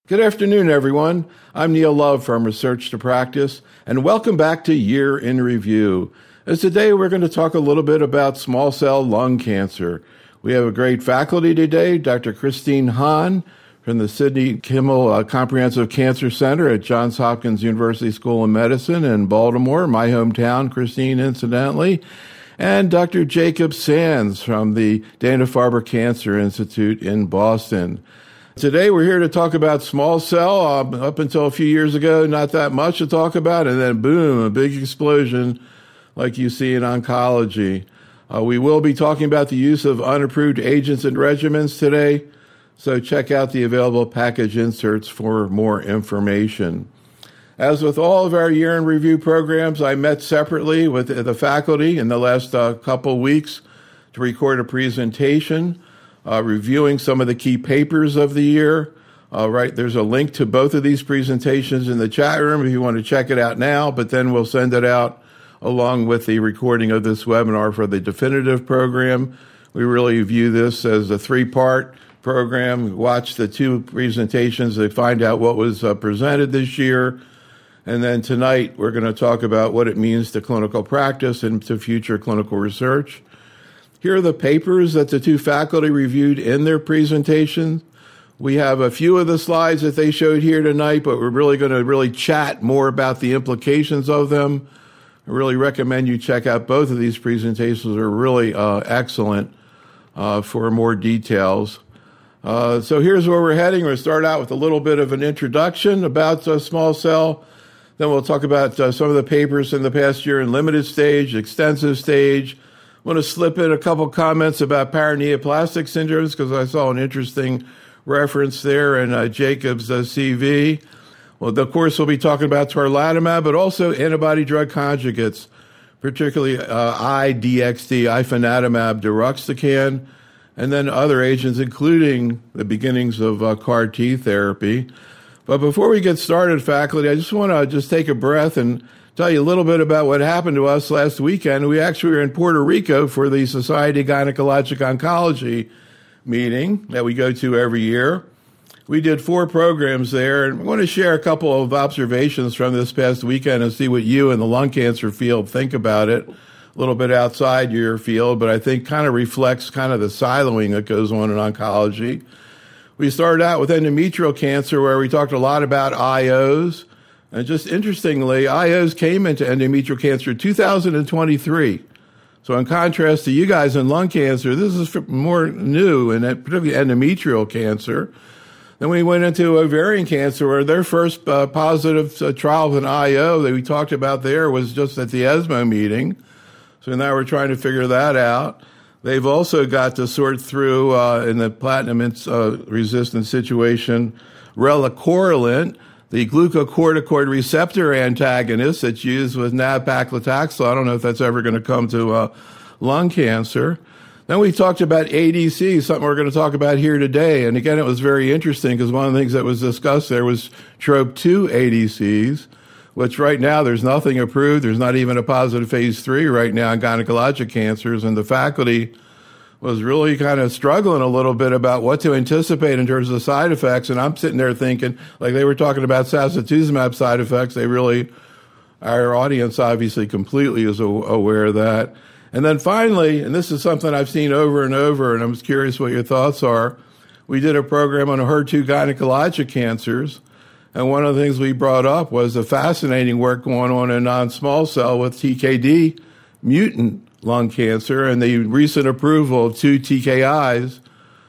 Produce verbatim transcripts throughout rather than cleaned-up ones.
Good afternoon, everyone. I'm Neil Love from Research to Practice, and welcome back to Year in Review. As today, we're going to talk a little bit about small cell lung cancer. We have a great faculty today, Doctor Christine Hahn from the Sidney Kimmel uh, Comprehensive Cancer Center at Johns Hopkins University School of Medicine in Baltimore, my hometown, Christine, incidentally, and Doctor Jacob Sands from the Dana-Farber Cancer Institute in Boston. Today, we're here to talk about small cell. Uh, up until a few years ago, not that much to talk about, and then boom, a big explosion like you see in oncology. Uh, we will be talking about the use of unapproved agents and regimens today, so check out the available package inserts for more information. As with all of our year in review programs, I met separately with the faculty in the last uh, couple weeks to record a presentation Uh, reviewing some of the key papers of the year. Uh, right, there's a link to both of these presentations in the chat room if you want to check it out now, but then we'll send it out along with the recording of this webinar for the definitive program. We really view this as a three-part program. Watch the two presentations to find out what was uh, presented this year. And then tonight, we're going to talk about what it means to clinical practice and to future clinical research. Here are the papers that the two faculty reviewed in their presentations. We have a few of the slides that they showed here tonight, but we're really going to really chat more about the implications of them. I really recommend you check out both of these presentations. They're really uh, excellent uh, for more details. Uh, so here's where we're heading. We'll start out with a little bit of an introduction about uh, small cell. Then we'll talk about uh, some of the papers in the past year in limited stage, extensive stage. I want to slip in a couple comments about paraneoplastic syndromes because I saw an interesting reference there in uh, Jacob's uh, C V. Well, of course, we'll be talking about tarlatamab, but also antibody-drug conjugates, particularly uh, I D X D, ifinatamab deruxtecan, and then other agents, including the beginnings of uh, C A R T therapy. But before we get started, faculty, I just want to just take a breath and tell you a little bit about what happened to us last weekend. We actually were in Puerto Rico for the Society of Gynecologic Oncology meeting that we go to every year. We did four programs there, and I want to share a couple of observations from this past weekend and see what you in the lung cancer field think about it. A little bit outside your field, but I think kind of reflects kind of the siloing that goes on in oncology. We started out with endometrial cancer, where we talked a lot about I Os. And just interestingly, I Os came into endometrial cancer in two thousand twenty-three. So in contrast to you guys in lung cancer, this is more new, and particularly endometrial cancer. Then we went into ovarian cancer, where their first uh, positive uh, trial of an I O that we talked about there was just at the ESMO meeting. So now we're trying to figure that out. They've also got to sort through, uh, in the platinum-resistant uh, situation, relacorilant, the glucocorticoid receptor antagonist that's used with nab-paclitaxel. I don't know if that's ever going to come to uh, lung cancer. Then we talked about A D C, something we're going to talk about here today. And again, it was very interesting because one of the things that was discussed there was trope two A D Cs, which right now there's nothing approved. There's not even a positive phase three right now in gynecologic cancers. And the faculty was really kind of struggling a little bit about what to anticipate in terms of side effects. And I'm sitting there thinking, like they were talking about sacituzumab side effects, they really, our audience obviously completely is aware of that. And then finally, and this is something I've seen over and over, and I'm curious what your thoughts are, we did a program on H E R two gynecologic cancers. And one of the things we brought up was the fascinating work going on in non-small cell with T K D mutant lung cancer, and the recent approval of two T K Is,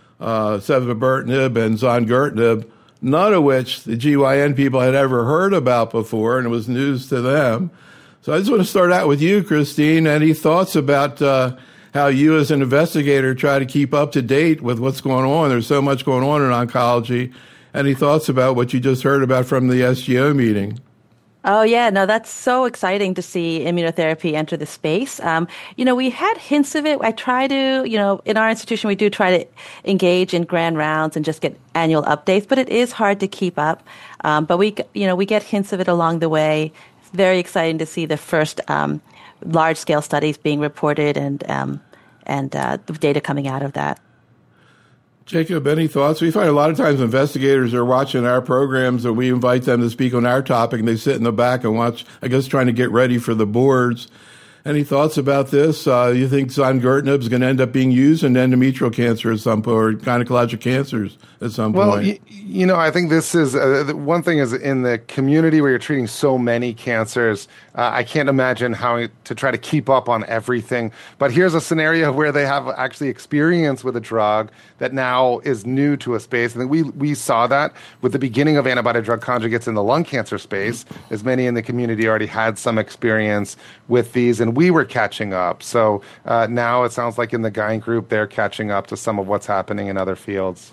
uh, cevabertinib and zongertinib, none of which the G Y N people had ever heard about before, and it was news to them. So I just want to start out with you, Christine. Any thoughts about uh, how you as an investigator try to keep up to date with what's going on? There's so much going on in oncology. Any thoughts about what you just heard about from the S G O meeting? Oh, yeah. No, that's so exciting to see immunotherapy enter the space. Um, you know, we had hints of it. I try to, you know, in our institution, we do try to engage in grand rounds and just get annual updates, but it is hard to keep up. Um, but we, you know, we get hints of it along the way. It's very exciting to see the first um, large-scale studies being reported and um, and uh, the data coming out of that. Jacob, any thoughts? We find a lot of times investigators are watching our programs and we invite them to speak on our topic and they sit in the back and watch, I guess, trying to get ready for the boards. Any thoughts about this? Uh, you think zongertinib is going to end up being used in endometrial cancer at some point, or gynecologic cancers at some well, point? Well, you know, I think this is uh, one thing is in the community where you're treating so many cancers, uh, I can't imagine how to try to keep up on everything. But here's a scenario where they have actually experience with a drug that now is new to a space. And we we saw that with the beginning of antibody drug conjugates in the lung cancer space, as many in the community already had some experience with these, and we were catching up. So uh, now it sounds like in the Gyne group, they're catching up to some of what's happening in other fields.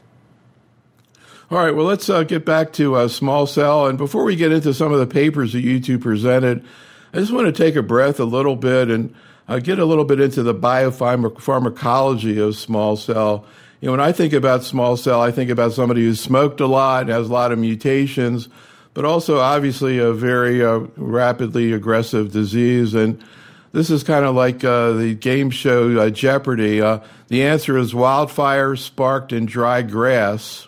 All right, well, let's uh, get back to uh, small cell. And before we get into some of the papers that you two presented, I just want to take a breath a little bit and uh, get a little bit into the biopharmacology of small cell. You know, when I think about small cell, I think about somebody who's smoked a lot, has a lot of mutations, but also obviously a very uh, rapidly aggressive disease. And this is kind of like uh, the game show uh, Jeopardy. Uh, the answer is wildfire sparked in dry grass.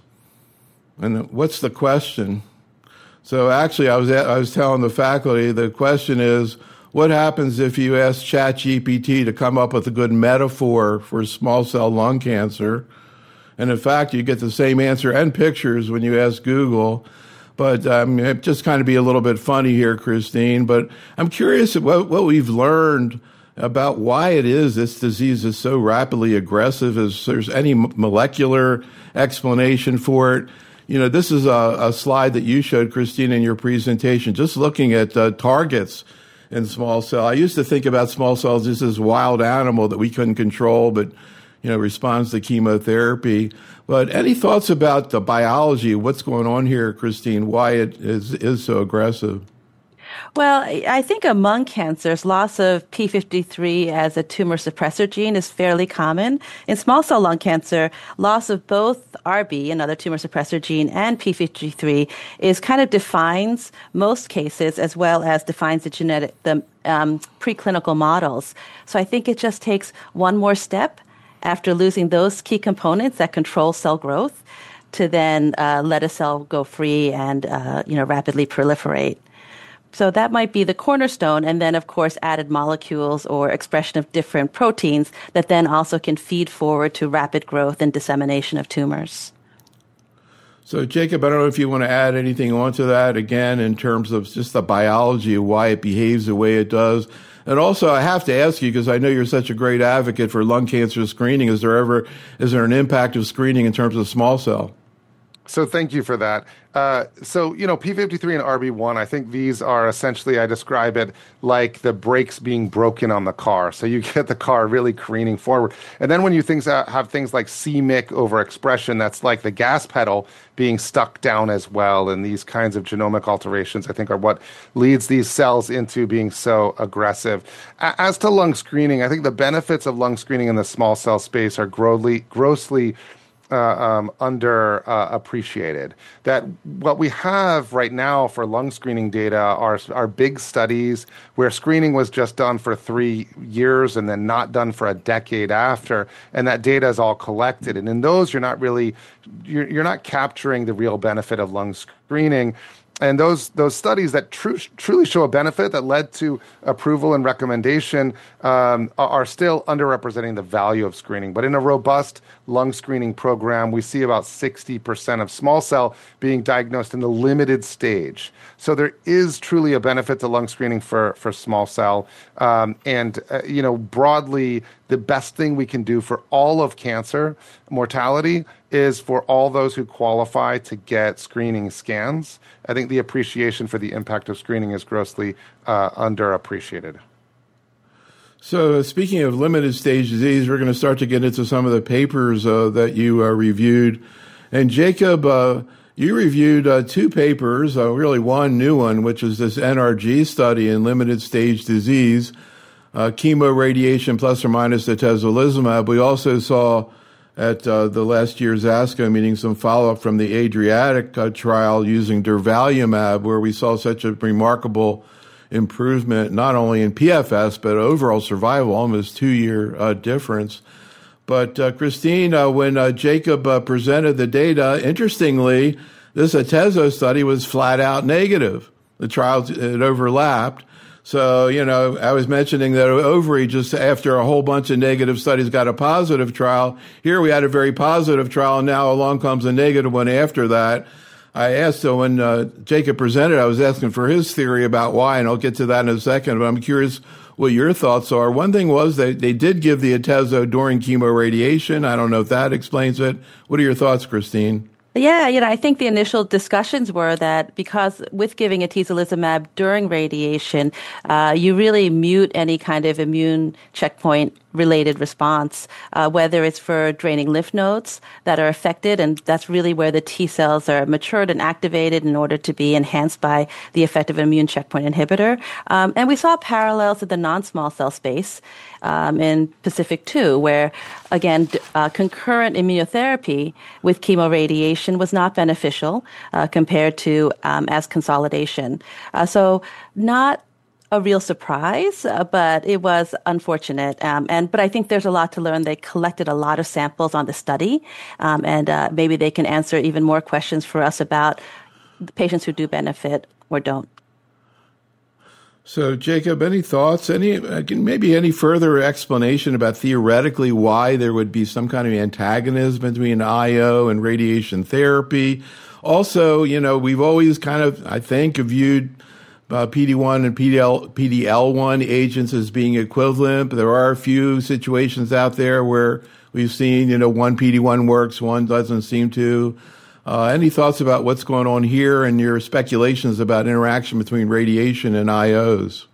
And what's the question? So actually, I was at, I was telling the faculty, the question is, what happens if you ask ChatGPT to come up with a good metaphor for small cell lung cancer? And in fact, you get the same answer and pictures when you ask Google. But um, it just kind of be a little bit funny here, Christine. But I'm curious what, what we've learned about why it is this disease is so rapidly aggressive. Is there's any molecular explanation for it? You know, this is a, a slide that you showed, Christine, in your presentation, just looking at uh, targets in small cell. I used to think about small cells just as wild animal that we couldn't control, but, you know, responds to chemotherapy. But any thoughts about the biology, what's going on here, Christine, why it is, is so aggressive? Well, I think among cancers, loss of P fifty-three as a tumor suppressor gene is fairly common. In small cell lung cancer, loss of both R B, another tumor suppressor gene, and P fifty-three is kind of defines most cases, as well as defines the genetic, the um, preclinical models. So I think it just takes one more step after losing those key components that control cell growth to then uh, let a cell go free and uh, you know rapidly proliferate. So that might be the cornerstone, and then, of course, added molecules or expression of different proteins that then also can feed forward to rapid growth and dissemination of tumors. So, Jacob, I don't know if you want to add anything onto that, again, in terms of just the biology of why it behaves the way it does. And also, I have to ask you, because I know you're such a great advocate for lung cancer screening, is there ever is there an impact of screening in terms of small cell? So thank you for that. Uh, so, you know, P fifty-three and R B one, I think these are essentially, I describe it like the brakes being broken on the car. So you get the car really careening forward. And then when you things have things like c M Y C overexpression, that's like the gas pedal being stuck down as well. And these kinds of genomic alterations, I think, are what leads these cells into being so aggressive. As to lung screening, I think the benefits of lung screening in the small cell space are grossly, grossly Uh, um, under uh, appreciated. That what we have right now for lung screening data are are big studies where screening was just done for three years and then not done for a decade after, and that data is all collected. And in those, you're not really you're, you're not capturing the real benefit of lung screening. And those those studies that tru- truly show a benefit that led to approval and recommendation um, are, are still underrepresenting the value of screening. But in a robust lung screening program, we see about sixty percent of small cell being diagnosed in the limited stage. So there is truly a benefit to lung screening for, for small cell. Um, and, uh, you know, broadly, the best thing we can do for all of cancer mortality is for all those who qualify to get screening scans. I think the appreciation for the impact of screening is grossly uh, underappreciated. So speaking of limited stage disease, we're going to start to get into some of the papers uh, that you uh, reviewed. And Jacob, uh, you reviewed uh, two papers, uh, really one new one, which is this N R G study in limited stage disease, uh, chemoradiation plus or minus atezolizumab. We also saw at uh, the last year's ASCO meeting some follow-up from the Adriatic uh, trial using durvalumab, where we saw such a remarkable improvement, not only in P F S, but overall survival, almost two-year uh, difference. But uh, Christine, uh, when uh, Jacob uh, presented the data, interestingly, this Atezo study was flat out negative. The trials it overlapped. So, you know, I was mentioning that Ovary, just after a whole bunch of negative studies, got a positive trial. Here we had a very positive trial, and now along comes a negative one after that. I asked, so when uh, Jacob presented, I was asking for his theory about why, and I'll get to that in a second, but I'm curious what your thoughts are. One thing was they, they did give the Atezo during chemoradiation. I don't know if that explains it. What are your thoughts, Christine? Yeah, you know, I think the initial discussions were that because with giving atezolizumab during radiation, uh, you really mute any kind of immune checkpoint related response, uh, whether it's for draining lymph nodes that are affected, and that's really where the T cells are matured and activated in order to be enhanced by the effect of an immune checkpoint inhibitor. Um, and we saw parallels in the non-small cell space um, in Pacific two, where, again, uh, concurrent immunotherapy with chemoradiation was not beneficial uh, compared to um, as consolidation. Uh, so not a real surprise, uh, but it was unfortunate. Um, and but I think there's a lot to learn. They collected a lot of samples on the study, um, and uh, maybe they can answer even more questions for us about the patients who do benefit or don't. So, Jacob, any thoughts? Any maybe any further explanation about theoretically why there would be some kind of antagonism between I O and radiation therapy? Also, you know, we've always kind of, I think, viewed Uh, P D one and P D L, P D L one agents as being equivalent. But there are a few situations out there where we've seen, you know, one P D one works, one doesn't seem to. Uh, any thoughts about what's going on here and your speculations about interaction between radiation and I Os?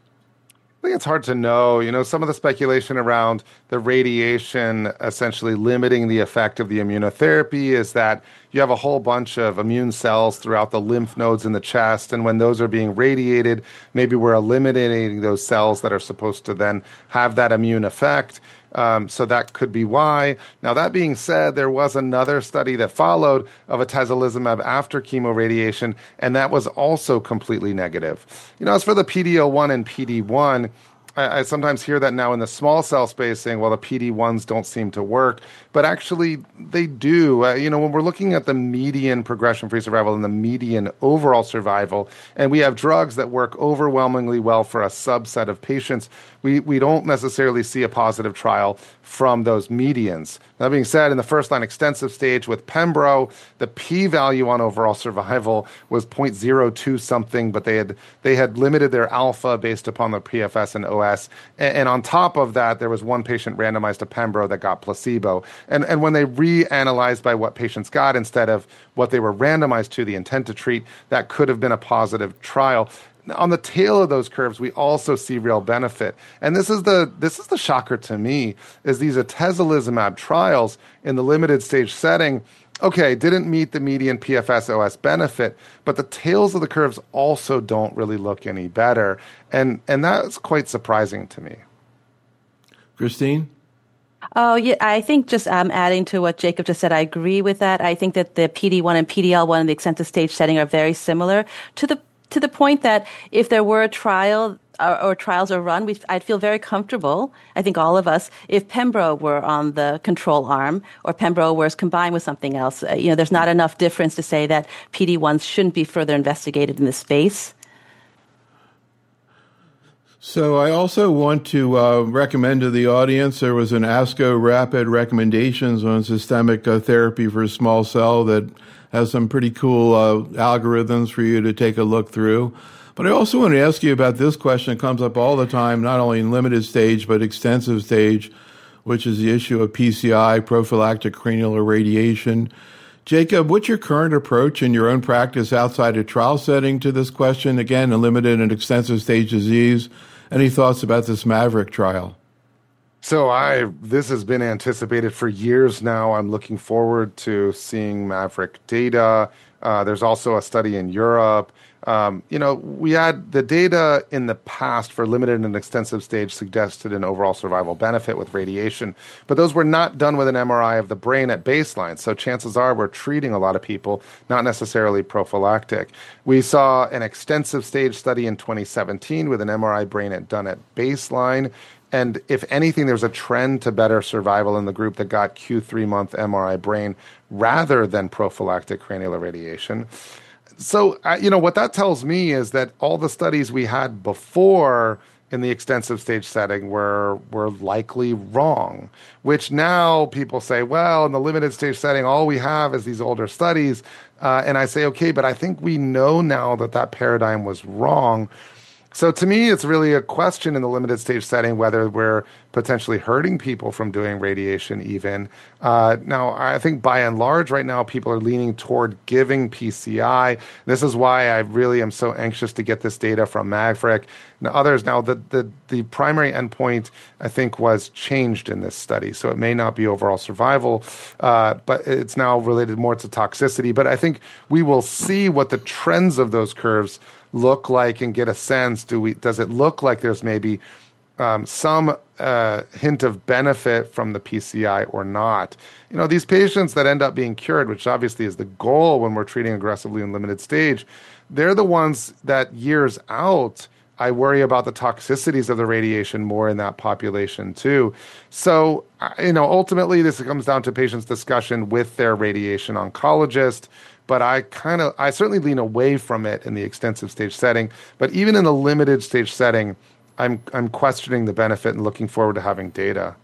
I think it's hard to know. You know, some of the speculation around the radiation essentially limiting the effect of the immunotherapy is that you have a whole bunch of immune cells throughout the lymph nodes in the chest, and when those are being radiated, maybe we're eliminating those cells that are supposed to then have that immune effect. Um, so that could be why. Now, that being said, there was another study that followed of atezolizumab after chemoradiation, and that was also completely negative. You know, as for the P D L one and P D one, I, I sometimes hear that now in the small cell space saying, well, the P D ones don't seem to work, but actually they do. Uh, you know, when we're looking at the median progression-free survival and the median overall survival, and we have drugs that work overwhelmingly well for a subset of patients, we, we don't necessarily see a positive trial from those medians. That being said, in the first-line extensive stage with Pembro, the p-value on overall survival was zero point zero two something, but they had they had limited their alpha based upon the P F S and O S. And, and on top of that, there was one patient randomized to Pembro that got placebo. And, and when they reanalyzed by what patients got instead of what they were randomized to, the intent to treat, that could have been a positive trial. On the tail of those curves, we also see real benefit. And this is the this is the shocker to me, is these atezolizumab trials in the limited stage setting, okay, didn't meet the median P F S O S benefit, but the tails of the curves also don't really look any better. And and that's quite surprising to me. Christine? Oh, yeah, I think just um, adding to what Jacob just said, I agree with that. I think that the P D one and P D L one in the extensive stage setting are very similar to the to the point that if there were a trial or, or trials are run, we, I'd feel very comfortable, I think all of us, if Pembro were on the control arm or Pembro was combined with something else. Uh, you know, there's not enough difference to say that P D ones shouldn't be further investigated in this space. So I also want to uh, recommend to the audience, there was an ASCO Rapid Recommendations on Systemic uh, Therapy for Small Cell that has some pretty cool uh, algorithms for you to take a look through. But I also want to ask you about this question. It comes up all the time, not only in limited stage, but extensive stage, which is the issue of P C I, prophylactic cranial irradiation. Jacob, what's your current approach in your own practice outside a trial setting to this question? Again, a limited and extensive stage disease. Any thoughts about this MAVERICK trial? So I this has been anticipated for years now. I'm looking forward to seeing MAVERICK data. Uh, there's also a study in Europe. Um, you know, we had the data in the past for limited and extensive stage suggested an overall survival benefit with radiation, but those were not done with an M R I of the brain at baseline. So chances are we're treating a lot of people, not necessarily prophylactic. We saw an extensive stage study in twenty seventeen with an M R I brain at, done at baseline. And if anything, there's a trend to better survival in the group that got Q three-month M R I brain rather than prophylactic cranial irradiation. So, uh, you know, what that tells me is that all the studies we had before in the extensive stage setting were were likely wrong, which now people say, well, in the limited stage setting, all we have is these older studies. Uh, and I say, okay, but I think we know now that that paradigm was wrong. So to me, it's really a question in the limited stage setting whether we're potentially hurting people from doing radiation even. Uh, now, I think by and large right now, people are leaning toward giving P C I. This is why I really am so anxious to get this data from Maverick and others. Now, the, the, the primary endpoint, I think, was changed in this study. So it may not be overall survival, uh, but it's now related more to toxicity. But I think we will see what the trends of those curves look like and get a sense. Do we? Does it look like there's maybe um, some uh, hint of benefit from the P C I or not? You know, these patients that end up being cured, which obviously is the goal when we're treating aggressively in limited stage, they're the ones that years out, I worry about the toxicities of the radiation more in that population too. So, you know, ultimately this comes down to patients' discussion with their radiation oncologist. But I kind of, I certainly lean away from it in the extensive stage setting. But even in the limited stage setting, I'm I'm questioning the benefit and looking forward to having data.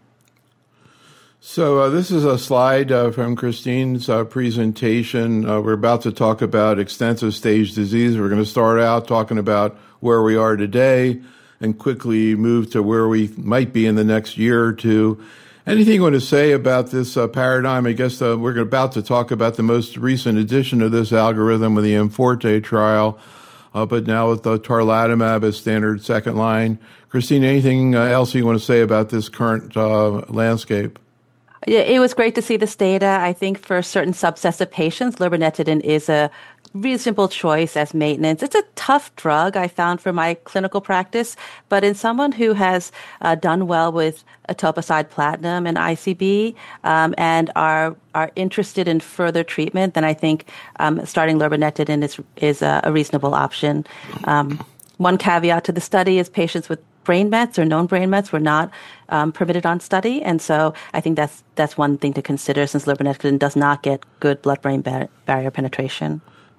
So uh, this is a slide uh, from Christine's uh, presentation. Uh, we're about to talk about extensive stage disease. We're going to start out talking about where we are today and quickly move to where we might be in the next year or two. Anything you want to say about this uh, paradigm? I guess uh, we're about to talk about the most recent addition to this algorithm with the IMforte trial, uh, but now with the tarlatamab as standard second line. Christine, anything uh, else you want to say about this current uh, landscape? Yeah, it was great to see this data. I think for certain subsets of patients, lurbinectedin is a reasonable choice as maintenance. It's a tough drug, I found, for my clinical practice, but in someone who has uh, done well with etoposide platinum and I C B um, and are are interested in further treatment, then I think um, starting lurbinectedin is is a, a reasonable option. Um, one caveat to the study is patients with brain mets or known brain mets were not um, permitted on study, and so I think that's that's one thing to consider since lurbinectedin does not get good blood-brain bar- barrier penetration.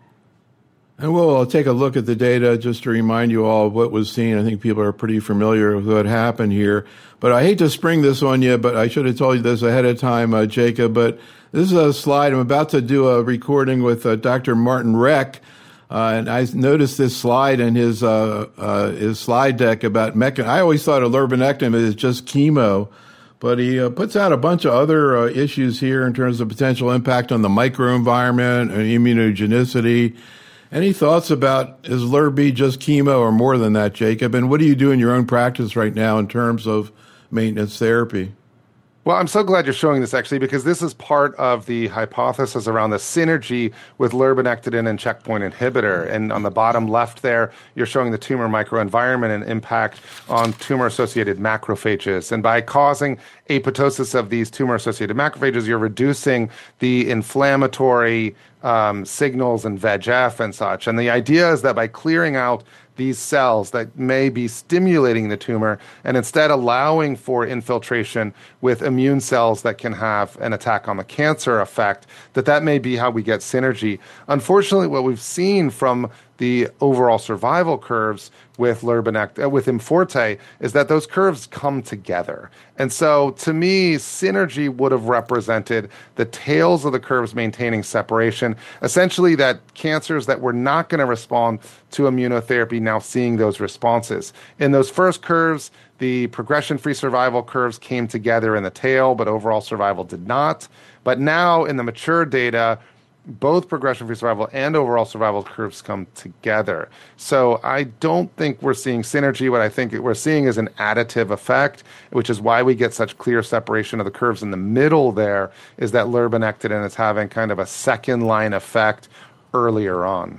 And we'll take a look at the data just to remind you all of what was seen. I think people are pretty familiar with what happened here. But I hate to spring this on you, but I should have told you this ahead of time, uh, Jacob. But this is a slide. I'm about to do a recording with uh, Doctor Martin Reck. Uh, and I noticed this slide in his uh, uh, his slide deck about mecha. I always thought of lurbinectedin as just chemo, but he uh, puts out a bunch of other uh, issues here in terms of potential impact on the microenvironment and immunogenicity. Any thoughts about, is Lurbi just chemo or more than that, Jacob? And what do you do in your own practice right now in terms of maintenance therapy? Well, I'm so glad you're showing this, actually, because this is part of the hypothesis around the synergy with lurbinectedin and checkpoint inhibitor. And on the bottom left there, you're showing the tumor microenvironment and impact on tumor-associated macrophages. And by causing apoptosis of these tumor-associated macrophages, you're reducing the inflammatory um, signals and V E G F and such. And the idea is that by clearing out these cells that may be stimulating the tumor and instead allowing for infiltration with immune cells that can have an attack on the cancer effect, that that may be how we get synergy. Unfortunately, what we've seen from the overall survival curves with lurbinectedin, with IMforte, is that those curves come together. And so, to me, synergy would have represented the tails of the curves maintaining separation, essentially that cancers that were not going to respond to immunotherapy now seeing those responses. In those first curves, the progression-free survival curves came together in the tail, but overall survival did not. But now, in the mature data, both progression-free survival and overall survival curves come together. So I don't think we're seeing synergy. What I think we're seeing is an additive effect, which is why we get such clear separation of the curves in the middle there, is that lurbinectedin is having kind of a second-line effect earlier on.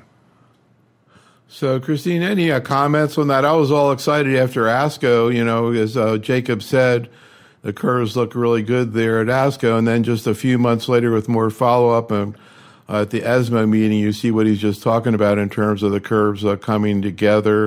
So, Christine, any uh, comments on that? I was all excited after ASCO, you know, as uh, Jacob said, the curves look really good there at ASCO, and then just a few months later with more follow-up and Uh, at the ESMO meeting, you see what he's just talking about in terms of the curves uh, coming together.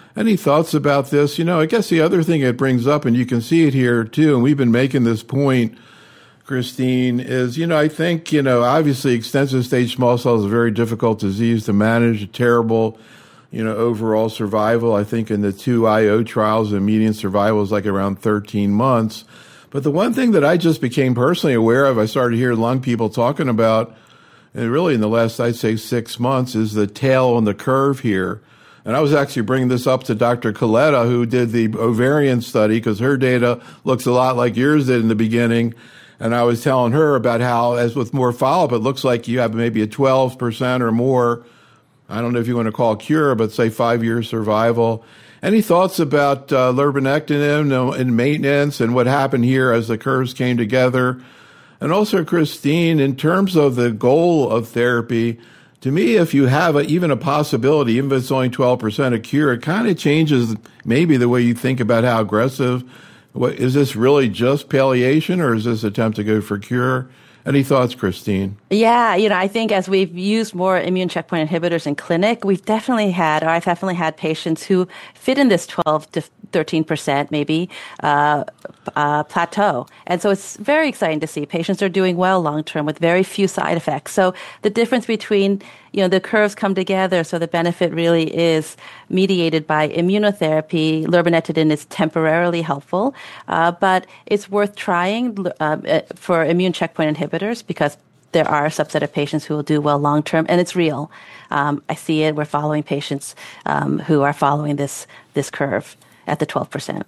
Any thoughts about this? You know, I guess the other thing it brings up, and you can see it here too, and we've been making this point, Christine, is, you know, I think, you know, obviously extensive stage small cell is a very difficult disease to manage, a terrible, you know, overall survival. I think in the two I O trials, the median survival is like around thirteen months. But the one thing that I just became personally aware of, I started to hear lung people talking about, and really in the last, I'd say, six months, is the tail on the curve here. And I was actually bringing this up to Doctor Coletta, who did the ovarian study, because her data looks a lot like yours did in the beginning. And I was telling her about how, as with more follow-up, it looks like you have maybe a twelve percent or more, I don't know if you want to call it cure, but say five-year survival. Any thoughts about uh, lurbinectedin in maintenance and what happened here as the curves came together? And also, Christine, in terms of the goal of therapy, to me, if you have a, even a possibility, even if it's only twelve percent a cure, it kind of changes maybe the way you think about how aggressive. What, is this really just palliation, or is this attempt to go for cure? Any thoughts, Christine? Yeah, you know, I think as we've used more immune checkpoint inhibitors in clinic, we've definitely had, or I've definitely had patients who fit in this twelve to thirteen percent maybe uh, uh, plateau. And so it's very exciting to see patients are doing well long-term with very few side effects. So the difference between, you know, the curves come together, so the benefit really is mediated by immunotherapy. Lurbinectedin is temporarily helpful, uh, but it's worth trying uh, for immune checkpoint inhibitors because there are a subset of patients who will do well long-term, and it's real. Um, I see it. We're following patients um, who are following this this curve at the twelve percent.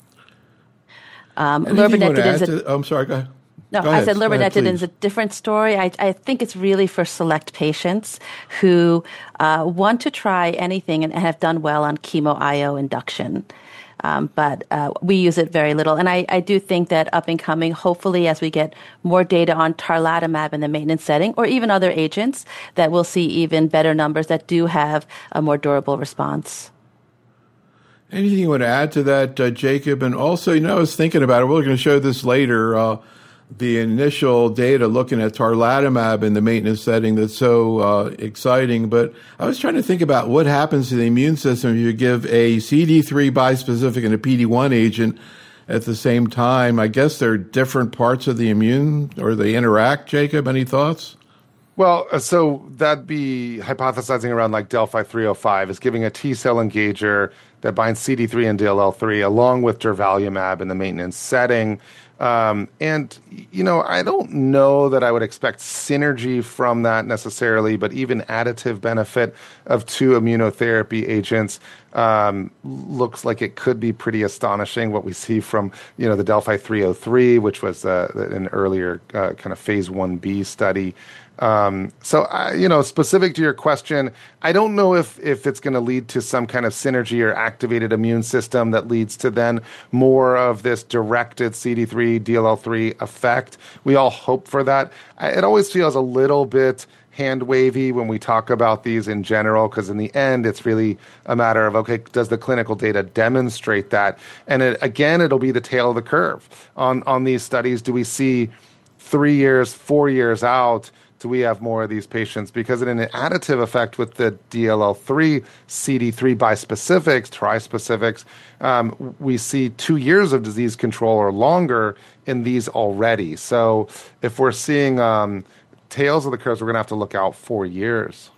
Um, lurbinectedin is a, oh, I'm sorry, go ahead. No, Go I ahead. said lurbinectedin is a Please. different story. I, I think it's really for select patients who uh, want to try anything and have done well on chemo I O induction. Um, but uh, we use it very little. And I, I do think that up and coming, hopefully as we get more data on tarlatamab in the maintenance setting or even other agents, that we'll see even better numbers that do have a more durable response. Anything you want to add to that, uh, Jacob? And also, you know, I was thinking about it. We're going to show this later. Uh, the initial data looking at tarlatamab in the maintenance setting that's so uh, exciting. But I was trying to think about what happens to the immune system if you give a C D three bispecific and a P D one agent at the same time. I guess they're different parts of the immune, or they interact. Jacob, any thoughts? Well, uh, so that'd be hypothesizing around like Delphi three oh five is giving a T-cell engager that binds C D three and D L L three along with durvalumab in the maintenance setting. Um, and, you know, I don't know that I would expect synergy from that necessarily, but even additive benefit of two immunotherapy agents um, looks like it could be pretty astonishing. What we see from, you know, the Delphi three oh three, which was uh, an earlier uh, kind of phase one B study. Um, so, uh, you know, specific to your question, I don't know if, if it's going to lead to some kind of synergy or activated immune system that leads to then more of this directed C D three, D L L three effect. We all hope for that. I, it always feels a little bit hand wavy when we talk about these in general, because in the end, it's really a matter of, okay, does the clinical data demonstrate that? And it, again, it'll be the tail of the curve on, on these studies. Do we see three years, four years out? Do we have more of these patients? Because in an additive effect with the D L L three, C D three bispecifics, trispecifics, um, we see two years of disease control or longer in these already. So if we're seeing um, tails of the curves, we're going to have to look out four years.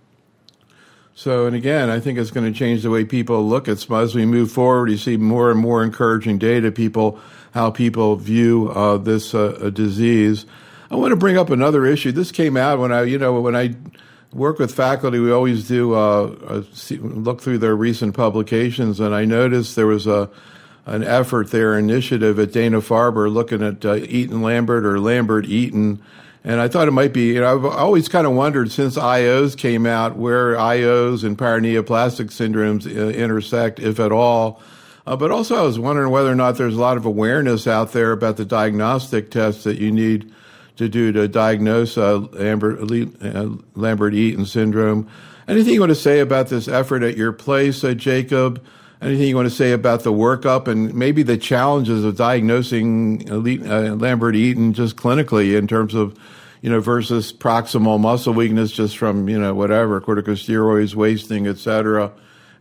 So, and again, I think it's going to change the way people look at S M U. As we move forward, you see more and more encouraging data, people, how people view uh, this uh, disease. I want to bring up another issue. This came out when I, you know, when I work with faculty, we always do uh, uh, see, look through their recent publications, and I noticed there was a an effort there, initiative at Dana-Farber looking at uh, Eaton-Lambert or Lambert-Eaton, and I thought it might be, you know, I've always kind of wondered since I Os came out where I Os and paraneoplastic syndromes uh, intersect, if at all. Uh, but also I was wondering whether or not there's a lot of awareness out there about the diagnostic tests that you need to do to diagnose uh, Lambert, uh, Lambert-Eaton syndrome. Anything you want to say about this effort at your place, uh, Jacob? Anything you want to say about the workup and maybe the challenges of diagnosing elite, uh, Lambert-Eaton just clinically in terms of, you know, versus proximal muscle weakness just from, you know, whatever, corticosteroids, wasting, et cetera?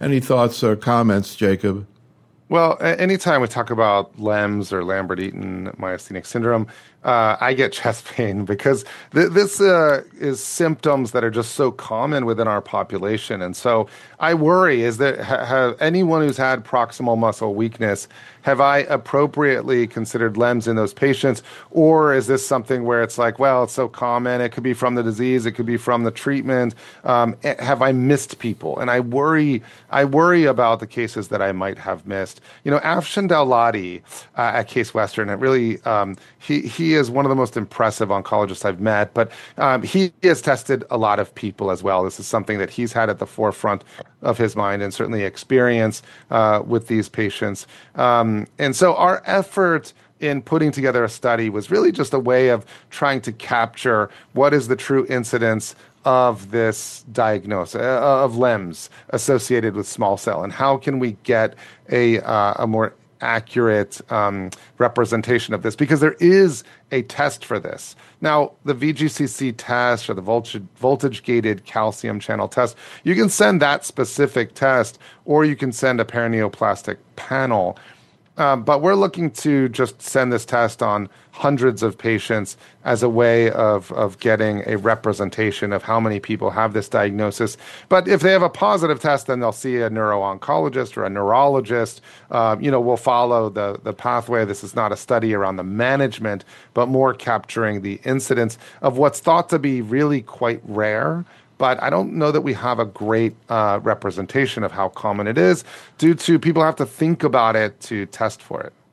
Any thoughts or comments, Jacob? Well, anytime we talk about LEMS or Lambert-Eaton myasthenic syndrome, uh, I get chest pain because th- this uh, is symptoms that are just so common within our population. And so I worry, is that ha- have anyone who's had proximal muscle weakness, have I appropriately considered LEMS in those patients? Or is this something where it's like, well, it's so common, it could be from the disease, it could be from the treatment. Um, have I missed people? And I worry, I worry about the cases that I might have missed. You know, Afshan Dowlati uh, at Case Western, it really, um, he, he is one of the most impressive oncologists I've met, but um, he has tested a lot of people as well. This is something that he's had at the forefront of his mind and certainly experience uh, with these patients. Um, and so our effort in putting together a study was really just a way of trying to capture what is the true incidence of this diagnosis, uh, of LEMS associated with small cell, and how can we get a, uh, a more accurate um, representation of this, because there is a test for this. Now, the V G C C test or the voltage, voltage-gated calcium channel test, you can send that specific test, or you can send a paraneoplastic panel. Um, but we're looking to just send this test on hundreds of patients as a way of, of getting a representation of how many people have this diagnosis. But if they have a positive test, then they'll see a neuro-oncologist or a neurologist. Uh, you know, we'll follow the, the pathway. This is not a study around the management, but more capturing the incidence of what's thought to be really quite rare. But I don't know that we have a great uh, representation of how common it is, due to people have to think about it to test for it.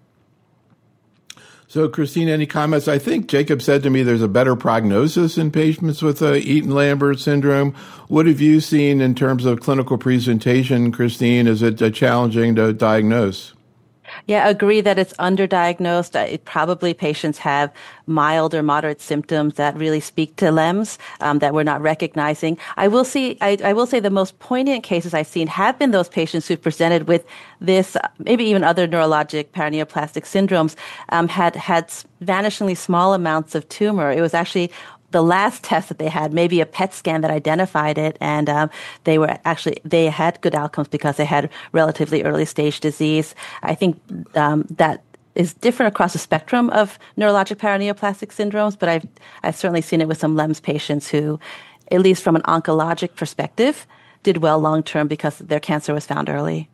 So, Christine, any comments? I think Jacob said to me there's a better prognosis in patients with uh, Eaton-Lambert syndrome. What have you seen in terms of clinical presentation, Christine? Is it uh, challenging to diagnose? Yeah, I agree that it's underdiagnosed. It probably patients have mild or moderate symptoms that really speak to LEMS um, that we're not recognizing. I will see. I, I will say the most poignant cases I've seen have been those patients who presented with this, maybe even other neurologic paraneoplastic syndromes, um, had had vanishingly small amounts of tumor. It was actually the last test that they had, maybe a P E T scan that identified it, and um, they were actually, they had good outcomes because they had relatively early stage disease. I think um, that is different across the spectrum of neurologic paraneoplastic syndromes, but I've, I've certainly seen it with some LEMS patients who, at least from an oncologic perspective, did well long-term because their cancer was found early.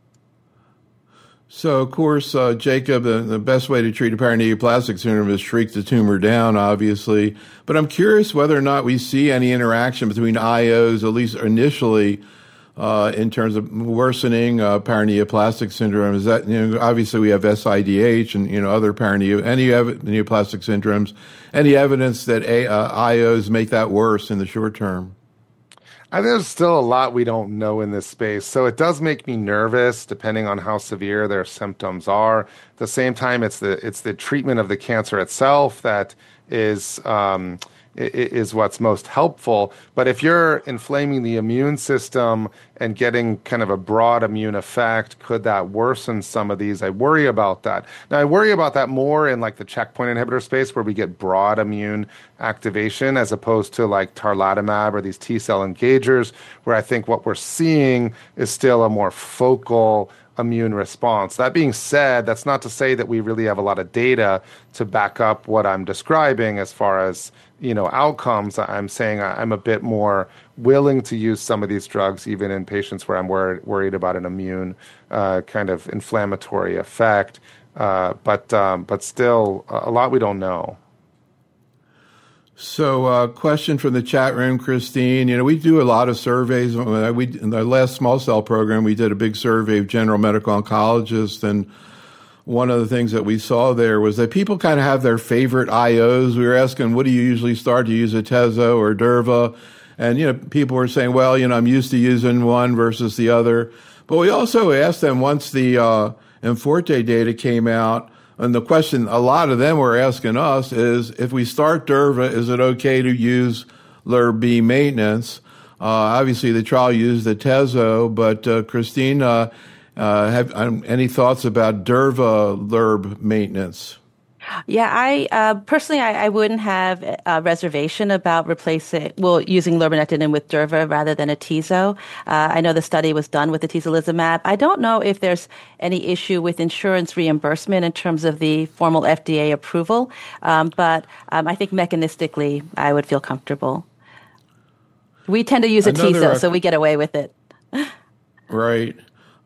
So, of course, uh, Jacob, the, the best way to treat a paraneoplastic syndrome is shrink the tumor down, obviously. But I'm curious whether or not we see any interaction between I Os, at least initially, uh, in terms of worsening uh, paraneoplastic syndrome. Is that, you know, obviously we have S I D H and, you know, other paraneo, any ev- neoplastic syndromes. Any evidence that a, uh, I Os make that worse in the short term? I think there's still a lot we don't know in this space. So it does make me nervous, depending on how severe their symptoms are. At the same time, it's the it's the treatment of the cancer itself that is um, is what's most helpful. But if you're inflaming the immune system and getting kind of a broad immune effect, could that worsen some of these? I worry about that. Now, I worry about that more in like the checkpoint inhibitor space, where we get broad immune activation, as opposed to like tarlatamab or these T-cell engagers, where I think what we're seeing is still a more focal immune response. That being said, that's not to say that we really have a lot of data to back up what I'm describing as far as, you know, outcomes. I'm saying I'm a bit more willing to use some of these drugs even in patients where I'm wor- worried about an immune uh, kind of inflammatory effect. Uh, but um, but still, a lot we don't know. So, uh, question from the chat room, Christine. You know, we do a lot of surveys. We in the last small cell program, we did a big survey of general medical oncologists, and one of the things that we saw there was that people kind of have their favorite I Os. We were asking, what do you usually start to use, Atezo or Durva? And, you know, people were saying, well, you know, I'm used to using one versus the other. But we also asked them, once the uh, Inforte data came out, and the question a lot of them were asking us is, if we start Durva, is it okay to use L R B maintenance? Uh, obviously, the trial used Atezo, but uh, Christine, uh, uh, have um, any thoughts about Durva L R B maintenance? Yeah, I uh, personally, I, I wouldn't have a reservation about replacing, well, using lurbinectedin with durva rather than atezo. Uh, I know the study was done with atezolizumab. I don't know if there's any issue with insurance reimbursement in terms of the formal F D A approval, um, but um, I think mechanistically, I would feel comfortable. We tend to use Another, atezo, uh, so we get away with it. right.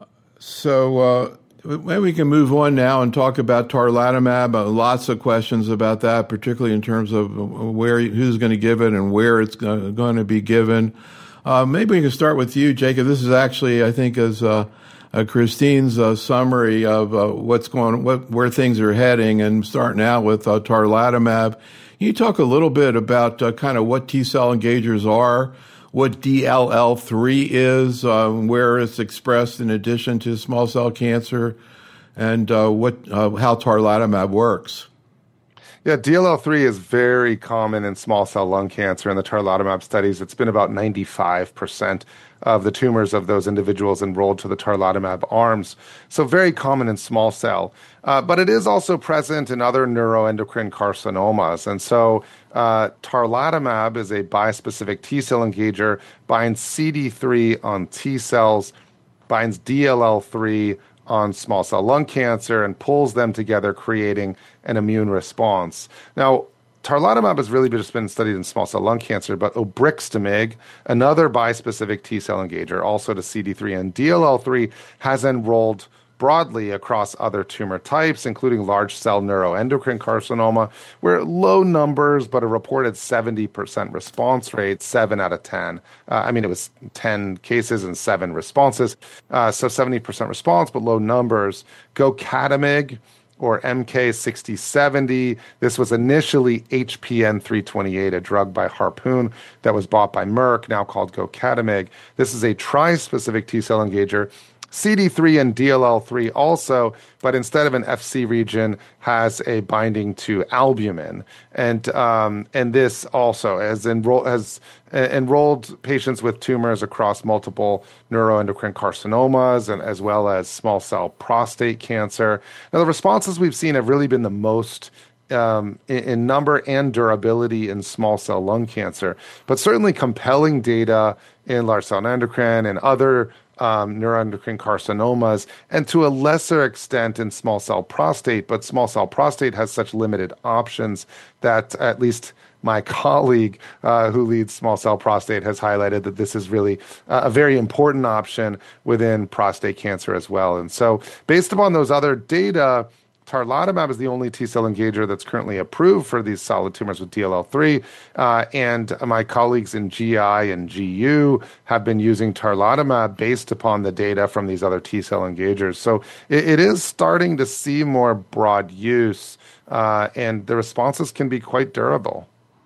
So uh, maybe we can move on now and talk about tarlatamab. Uh, lots of questions about that, particularly in terms of where who's going to give it and where it's going to be given. Uh, maybe we can start with you, Jacob. This is actually, I think, as uh, uh, Christine's uh, summary of uh, what's going, what where things are heading, and starting out with uh, tarlatamab. Can you talk a little bit about uh, kind of what T cell engagers are, what D L L three is, uh, where it's expressed in addition to small cell cancer, and uh, what uh, how tarlatamab works? Yeah, D L L three is very common in small cell lung cancer. In the tarlatamab studies, it's been about ninety-five percent of the tumors of those individuals enrolled to the tarlatamab arms. So very common in small cell. Uh, but it is also present in other neuroendocrine carcinomas. And so uh, tarlatamab is a bispecific T cell engager, binds C D three on T cells, binds D L L three on small cell lung cancer, and pulls them together, creating an immune response. Now, tarlatamab has really just been studied in small cell lung cancer, but obrixtamig, another bispecific T cell engager, also to C D three and D L L three, has enrolled broadly across other tumor types, including large cell neuroendocrine carcinoma, where low numbers, but a reported seventy percent response rate, seven out of ten. Uh, I mean, it was ten cases and seven responses. Uh, so seventy percent response, but low numbers. Gocatamig, or M K sixty seventy. This was initially H P N three twenty-eight, a drug by Harpoon that was bought by Merck, now called Gocatamig. This is a tri-specific T-cell engager. C D three and D L L three also, but instead of an F C region, has a binding to albumin. And um, and this also has, enroll, has uh, enrolled patients with tumors across multiple neuroendocrine carcinomas, and as well as small cell prostate cancer. Now, the responses we've seen have really been the most Um, in, in number and durability in small cell lung cancer, but certainly compelling data in large cell endocrine and other um, neuroendocrine carcinomas, and to a lesser extent in small cell prostate. But small cell prostate has such limited options that at least my colleague uh, who leads small cell prostate has highlighted that this is really uh, a very important option within prostate cancer as well. And so based upon those other data, tarlatamab is the only T-cell engager that's currently approved for these solid tumors with D L L three, uh, and my colleagues in G I and G U have been using tarlatamab based upon the data from these other T-cell engagers. So it, it is starting to see more broad use, uh, and the responses can be quite durable.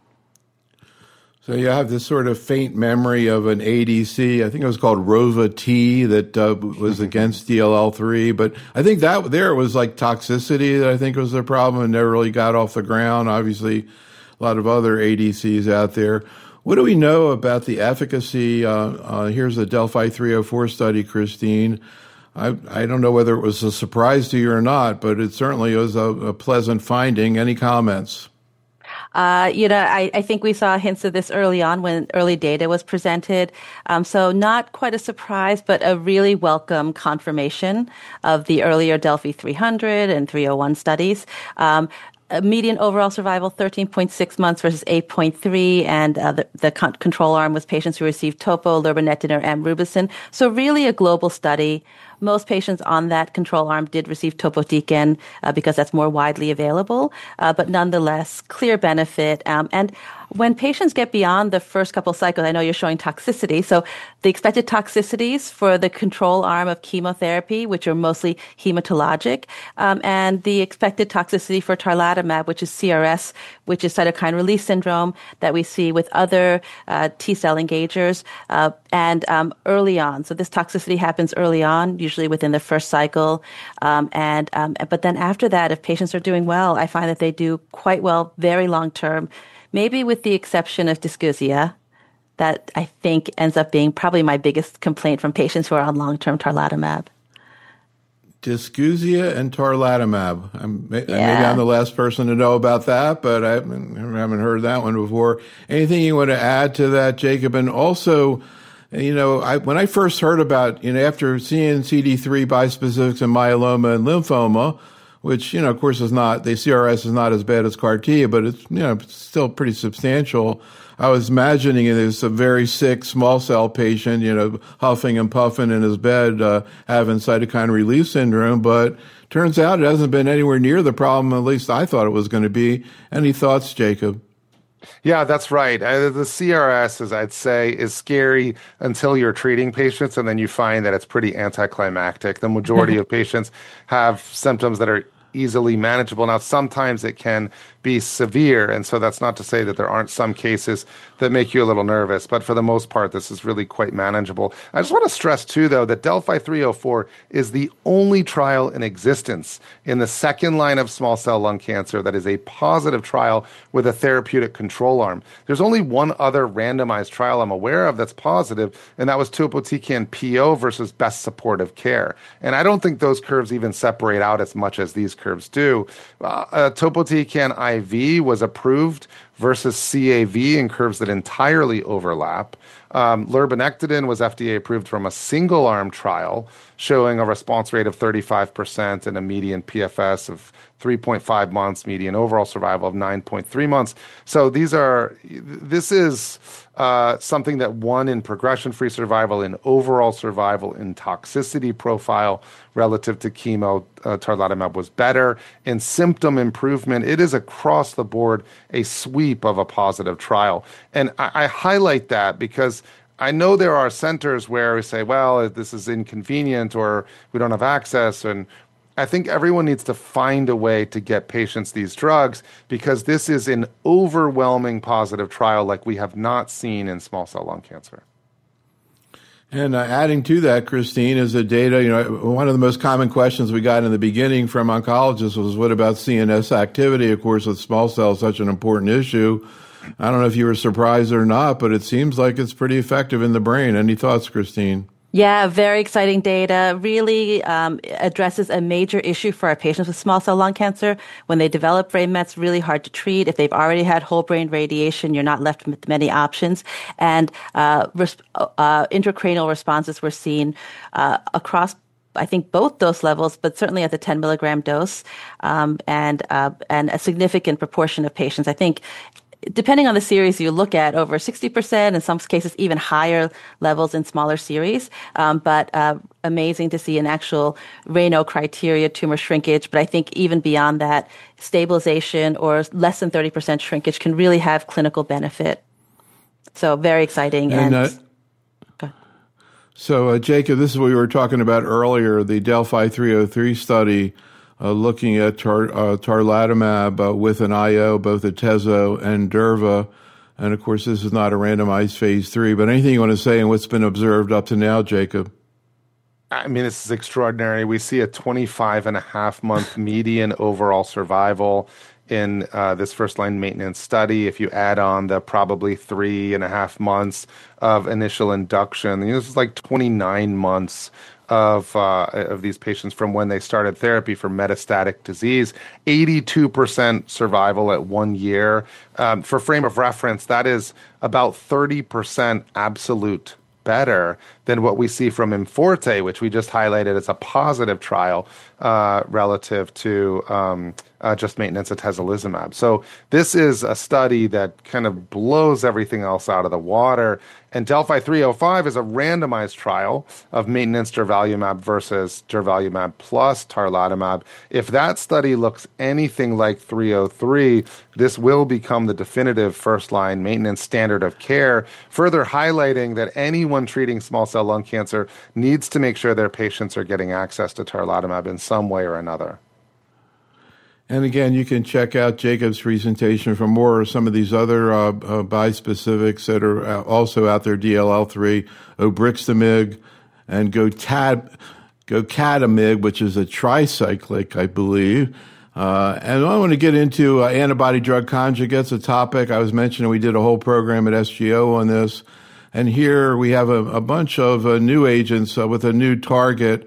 So you have this sort of faint memory of an A D C, I think it was called Rova-T, that uh, was against D L L three. But I think that there it was like toxicity that I think was the problem and never really got off the ground. Obviously, a lot of other A D Cs out there. What do we know about the efficacy? Uh, uh, here's the Delphi three oh four study, Christine. I, I don't know whether it was a surprise to you or not, but it certainly was a, a pleasant finding. Any comments? Uh, you know, I, I think we saw hints of this early on when early data was presented. Um, so not quite a surprise, but a really welcome confirmation of the earlier Delphi three hundred and three oh one studies. Um, a median overall survival, thirteen point six months versus eight point three, and uh, the, the con- control arm was patients who received topo, lurbinectedin, or amrubicin. So really a global study. Most patients on that control arm did receive topotecan uh, because that's more widely available, uh, but nonetheless, clear benefit. Um, and when patients get beyond the first couple cycles, I know you're showing toxicity. So the expected toxicities for the control arm of chemotherapy, which are mostly hematologic, um, and the expected toxicity for tarlatamab, which is C R S, which is cytokine release syndrome that we see with other uh, T-cell engagers, uh, and um, early on. So this toxicity happens early on, usually within the first cycle. Um, and um, but then after that, if patients are doing well, I find that they do quite well very long term, maybe with the exception of dysgeusia. That I think ends up being probably my biggest complaint from patients who are on long-term tarlatamab. dysgeusia and tarlatamab. I'm, Yeah. Maybe I'm the last person to know about that, but I haven't, I haven't heard that one before. Anything you want to add to that, Jacob? And also, you know, I, when I first heard about, you know, after seeing C D three bispecifics in myeloma and lymphoma, which, you know, of course is not, the C R S is not as bad as C A R T, but it's, you know, still pretty substantial. I was imagining it as a very sick small cell patient, you know, huffing and puffing in his bed, uh, having cytokine release syndrome, but turns out it hasn't been anywhere near the problem, at least I thought it was going to be. Any thoughts, Jacob? Yeah, that's right. Uh, the C R S, as I'd say, is scary until you're treating patients, and then you find that it's pretty anticlimactic. The majority of patients have symptoms that are easily manageable. Now, sometimes it can be severe, and so that's not to say that there aren't some cases that make you a little nervous, but for the most part, this is really quite manageable. I just want to stress, too, though, that Delphi three oh four is the only trial in existence in the second line of small cell lung cancer that is a positive trial with a therapeutic control arm. There's only one other randomized trial I'm aware of that's positive, and that was topotecan P O versus best supportive care. And I don't think those curves even separate out as much as these curves do. Uh, uh, topotecan I V was approved versus C A V in curves that entirely overlap. Um, lurbinectedin was F D A approved from a single arm trial showing a response rate of thirty-five percent and a median P F S of three point five months, median overall survival of nine point three months. So these are, this is uh, something that won in progression-free survival, in overall survival, in toxicity profile relative to chemo. Uh, tarlatamab was better. In symptom improvement, it is across the board a sweep of a positive trial. And I, I highlight that because I know there are centers where we say, well, this is inconvenient or we don't have access, and I think everyone needs to find a way to get patients these drugs because this is an overwhelming positive trial like we have not seen in small cell lung cancer. And uh, adding to that, Christine, is the data, you know, one of the most common questions we got in the beginning from oncologists was, what about C N S activity? Of course, with small cells, such an important issue. I don't know if you were surprised or not, but it seems like it's pretty effective in the brain. Any thoughts, Christine? Yeah, very exciting data. Really um, addresses a major issue for our patients with small cell lung cancer. When they develop brain mets, really hard to treat. If they've already had whole brain radiation, you're not left with many options. And uh, res- uh, intracranial responses were seen uh, across, I think, both dose levels, but certainly at the ten milligram dose, um, and uh, and a significant proportion of patients. I think, depending on the series you look at, over sixty percent, in some cases even higher levels in smaller series. Um, but uh, amazing to see an actual RANO criteria tumor shrinkage. But I think even beyond that, stabilization or less than thirty percent shrinkage can really have clinical benefit. So very exciting. And, and uh, so, uh, Jacob, this is what we were talking about earlier, the Delphi three oh three study, Uh, looking at tar, uh, tarlatamab uh, with an I O, both atezo and durva. And, of course, this is not a randomized phase three. But anything you want to say on what's been observed up to now, Jacob? I mean, this is extraordinary. We see a twenty-five and a half month median overall survival in uh, this first-line maintenance study. If you add on the probably three and a half months of initial induction, you know, this is like twenty-nine months of uh, of these patients from when they started therapy for metastatic disease, eighty-two percent survival at one year. Um, for frame of reference, that is about thirty percent absolute better than what we see from IMforte, which we just highlighted as a positive trial uh, relative to um, uh, just maintenance atezolizumab. So this is a study that kind of blows everything else out of the water. And Delphi three oh five is a randomized trial of maintenance durvalumab versus durvalumab plus tarlatamab. If that study looks anything like three oh three, this will become the definitive first-line maintenance standard of care, further highlighting that anyone treating small cell lung cancer needs to make sure their patients are getting access to tarlatamab in some way or another. And again, you can check out Jacob's presentation for more of some of these other uh, uh, bispecifics that are also out there, D L L three, obrixtamig, and Gotad, Gocatamig, which is a tricyclic, I believe. Uh, and I want to get into uh, antibody-drug conjugates, a topic I was mentioning. We did a whole program at S G O on this. And here we have a, a bunch of uh, new agents uh, with a new target.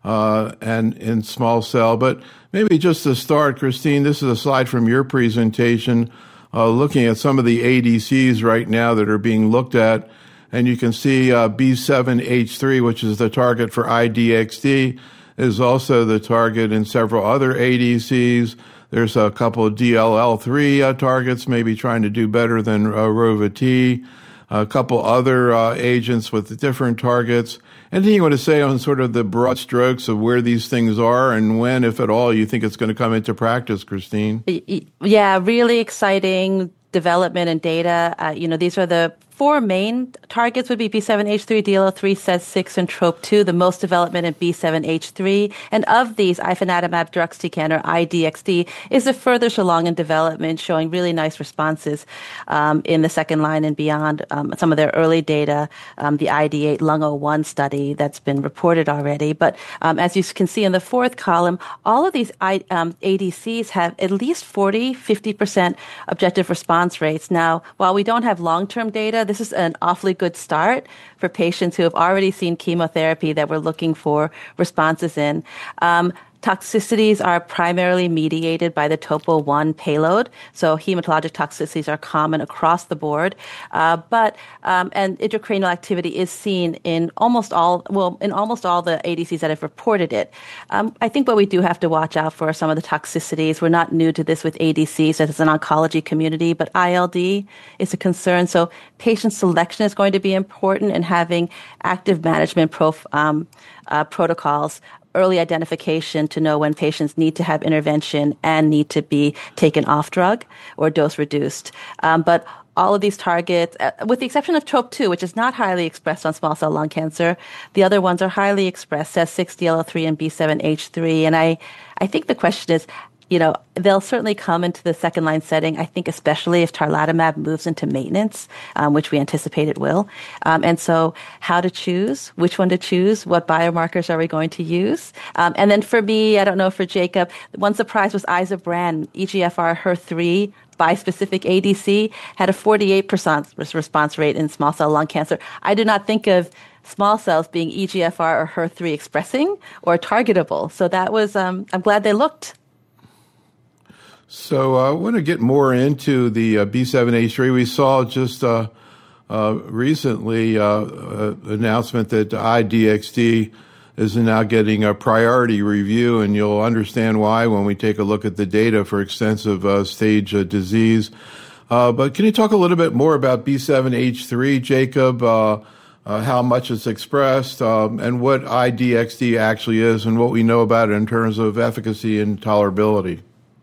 uh, and in small cell. But maybe just to start, Christine, this is a slide from your presentation uh, looking at some of the A D Cs right now that are being looked at. And you can see uh, B seven H three, which is the target for I D X D, is also the target in several other A D Cs. There's a couple of D L L three uh, targets, maybe trying to do better than uh, Rova-T. A couple other uh, agents with different targets. Anything you want to say on sort of the broad strokes of where these things are and when, if at all, you think it's going to come into practice, Christine? Yeah, really exciting development and data. Uh, you know, these are the four main targets would be B seven H three, D L L three, S E Z six, and T R O P two, the most development in B seven H three. And of these, ifinatamab deruxtecan, or I D X D, is the furthest along in development, showing really nice responses um, in the second line and beyond. Um, some of their early data, um, the I D eight Lung oh one study that's been reported already. But um, as you can see in the fourth column, all of these I, um, A D Cs have at least forty, fifty percent objective response rates. Now, while we don't have long-term data, this is an awfully good start for patients who have already seen chemotherapy that we're looking for responses in. Um, Toxicities are primarily mediated by the topo one payload, so hematologic toxicities are common across the board. Uh, but um, and intracranial activity is seen in almost all well in almost all the A D Cs that have reported it. Um, I think what we do have to watch out for are some of the toxicities. We're not new to this with A D Cs as an oncology community, but I L D is a concern. So patient selection is going to be important, and having active management prof, um, uh, protocols. Early identification to know when patients need to have intervention and need to be taken off drug or dose reduced. Um, but all of these targets, uh, with the exception of T R O P two, which is not highly expressed on small cell lung cancer, the other ones are highly expressed, S E Z six, D L L three, and B seven H three. And I, I think the question is, you know, they'll certainly come into the second line setting, I think, especially if tarlatamab moves into maintenance, um, which we anticipate it will. Um, and so how to choose, which one to choose, what biomarkers are we going to use? Um, and then for me, I don't know, for Jacob, one surprise was Isobran, E G F R H E R three, bispecific A D C, had a forty-eight percent response rate in small cell lung cancer. I do not think of small cells being E G F R or H E R three expressing or targetable. So that was, um, I'm glad they looked. So uh, I want to get more into the uh, B seven H three. We saw just uh, uh, recently uh, an announcement that I D X D is now getting a priority review, and you'll understand why when we take a look at the data for extensive uh, stage uh, disease. Uh, but can you talk a little bit more about B seven H three, Jacob, uh, uh, how much it's expressed, um, and what I D X D actually is, and what we know about it in terms of efficacy and tolerability?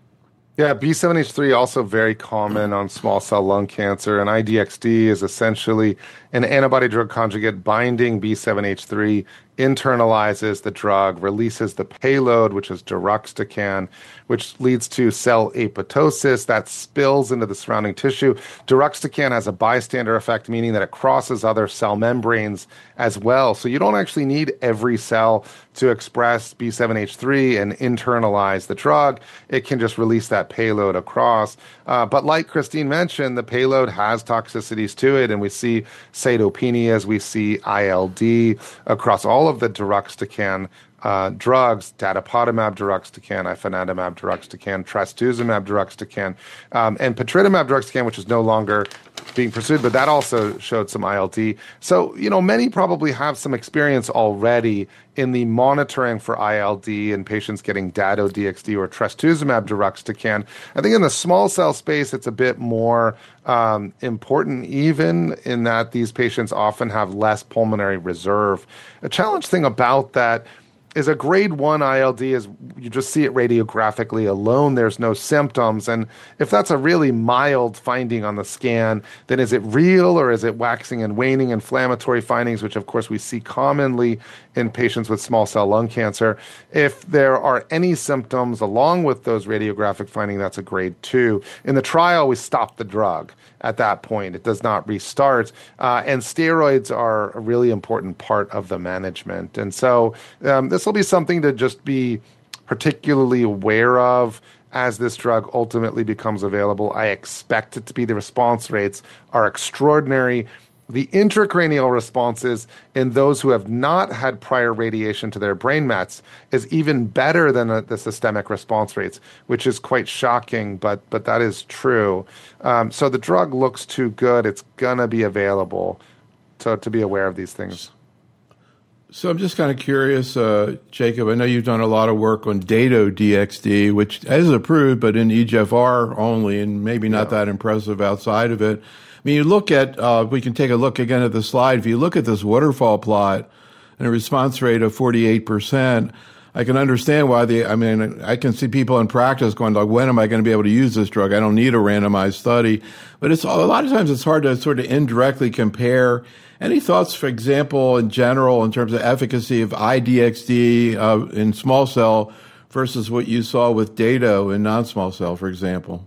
Yeah, B seven H three also very common on small cell lung cancer, and I D X D is essentially an antibody drug conjugate binding B seven H three, internalizes the drug, releases the payload, which is deruxtecan, which leads to cell apoptosis that spills into the surrounding tissue. Deruxtecan has a bystander effect, meaning that it crosses other cell membranes as well. So you don't actually need every cell to express B seven H three and internalize the drug. It can just release that payload across. Uh, but like Christine mentioned, the payload has toxicities to it, and we see cytopenias, we see I L D across all of the deruxtecan uh, drugs, datopotamab deruxtecan, ifinatamab deruxtecan, trastuzumab deruxtecan, um, and patritumab deruxtecan, which is no longer being pursued, but that also showed some I L D. So, you know, many probably have some experience already in the monitoring for I L D in patients getting Dato-D X D or trastuzumab deruxtecan. I think in the small cell space, it's a bit more um, important, even in that these patients often have less pulmonary reserve. A challenge thing about that is a grade one I L D is you just see it radiographically alone. There's no symptoms. And if that's a really mild finding on the scan, then is it real or is it waxing and waning inflammatory findings, which of course we see commonly in patients with small cell lung cancer? If there are any symptoms along with those radiographic findings, that's a grade two. In the trial, we stop the drug at that point. It does not restart. Uh, and steroids are a really important part of the management. And so um, this will be something to just be particularly aware of as this drug ultimately becomes available. I expect it to be. The response rates are extraordinary. The intracranial responses in those who have not had prior radiation to their brain mets is even better than the, the systemic response rates, which is quite shocking, but but that is true. Um, so the drug looks too good. It's going to be available. So to be aware of these things. So I'm just kind of curious, uh, Jacob, I know you've done a lot of work on Dato-D X D, which is approved, but in E G F R only, and maybe not yeah. that impressive outside of it. I mean, you look at, uh, we can take a look again at the slide. If you look at this waterfall plot and a response rate of forty-eight percent, I can understand why the, I mean, I can see people in practice going like, when am I going to be able to use this drug? I don't need a randomized study. But it's a lot of times it's hard to sort of indirectly compare. Any thoughts, for example, in general, in terms of efficacy of I D X D uh, in small cell versus what you saw with Dato in non-small cell, for example?